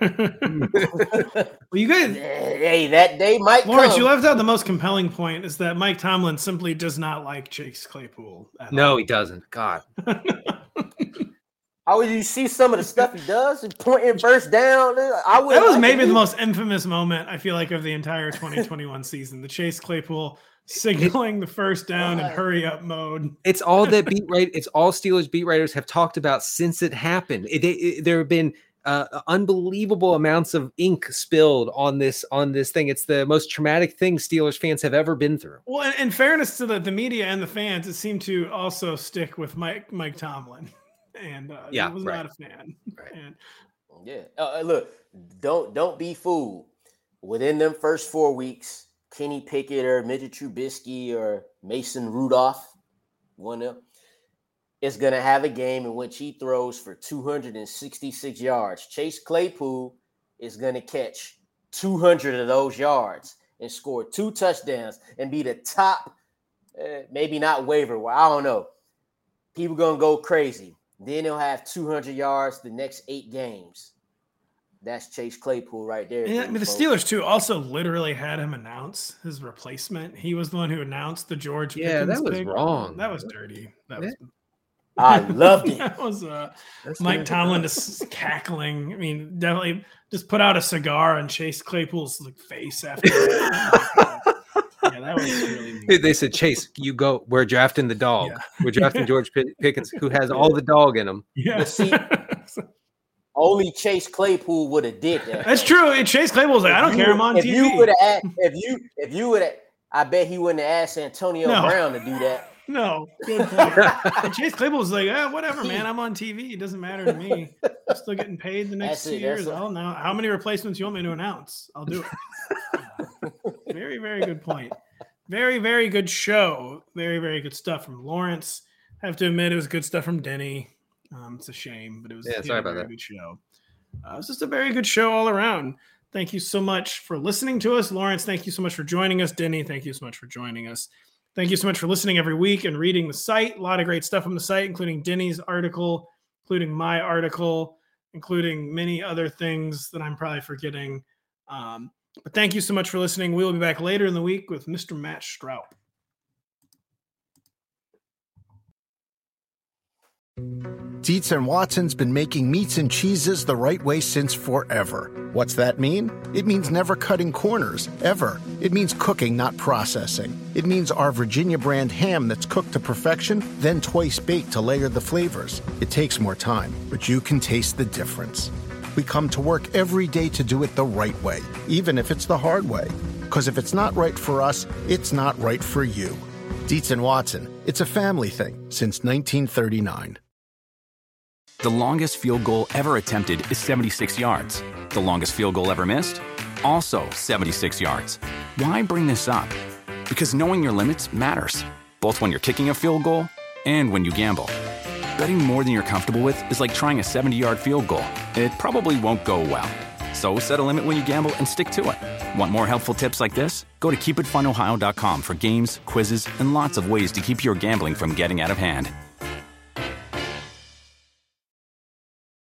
Well, you guys, hey, that day might Lawrence, come. you left out the most compelling point is that Mike Tomlin simply does not like Chase Claypool. At No, all. he doesn't. God. How would you see some of the stuff he does and pointing first down? I would. That was like maybe it. the most infamous moment, I feel like, of the entire twenty twenty-one season. The Chase Claypool signaling the first down in hurry up mode. It's all that beat right. It's all Steelers beat writers have talked about since it happened. It, it, there have been uh, unbelievable amounts of ink spilled on this on this thing. It's the most traumatic thing Steelers fans have ever been through. Well, in, in fairness to the, the media and the fans, it seemed to also stick with Mike Mike Tomlin. And uh, Yeah, I was right. not a fan. Right. And Yeah. Uh, look, don't don't be fooled. Within them first four weeks, Kenny Pickett or Mitchell Trubisky or Mason Rudolph, one of them, is going to have a game in which he throws for two hundred sixty-six yards. Chase Claypool is going to catch two hundred of those yards and score two touchdowns and be the top, uh, maybe not waiver wire. I don't know. People going to go crazy. Then he'll have two hundred yards the next eight games. That's Chase Claypool right there. Yeah, I mean, the folks. Steelers, too, also literally had him announce his replacement. He was the one who announced the George Yeah, Pickens that was pick. wrong. That was dirty. That Yeah. was, I loved it. that was uh, That's Mike not- Tomlin just cackling. I mean, definitely just put out a cigar on Chase Claypool's like, face after that. Yeah, that was really mean. They said, Chase, you go. We're drafting the dog. Yeah. We're drafting George Pick- Pickens, who has all the dog in him. Yeah. But see- Only Chase Claypool would have did that. That's true. And Chase Claypool's like, I don't If you- care. I'm on if T V. You would have, if you, if you would have, I bet he wouldn't have asked Antonio No. Brown to do that. No, good point. And Chase Claypool's like, eh, whatever, man. I'm on T V. It doesn't matter to me. I'm still getting paid the next That's two it, years. that's I'll know how many replacements you want me to announce. I'll do it. Very, very good point. Very, very good show. Very, very good stuff from Lawrence. I have to admit, it was good stuff from Denny. Um, it's a shame, but it was Yeah, he had sorry a about very that. good show. Uh, it was just a very good show all around. Thank you so much for listening to us. Lawrence, thank you so much for joining us. Denny, thank you so much for joining us. Thank you so much for listening every week and reading the site. A lot of great stuff on the site, including Denny's article, including my article, including many other things that I'm probably forgetting. Um, but thank you so much for listening. We will be back later in the week with Mister Matt Straub. Dietz and Watson's been making meats and cheeses the right way since forever. What's that mean? It means never cutting corners, ever. It means cooking, not processing. It means our Virginia brand ham that's cooked to perfection, then twice baked to layer the flavors. It takes more time, but you can taste the difference. We come to work every day to do it the right way, even if it's the hard way. Because if it's not right for us, it's not right for you. Dietz and Watson, it's a family thing since nineteen thirty-nine. The longest field goal ever attempted is seventy-six yards. The longest field goal ever missed? Also seventy-six yards. Why bring this up? Because knowing your limits matters, both when you're kicking a field goal and when you gamble. Betting more than you're comfortable with is like trying a seventy-yard field goal. It probably won't go well. So set a limit when you gamble and stick to it. Want more helpful tips like this? Go to keep it fun ohio dot com for games, quizzes, and lots of ways to keep your gambling from getting out of hand.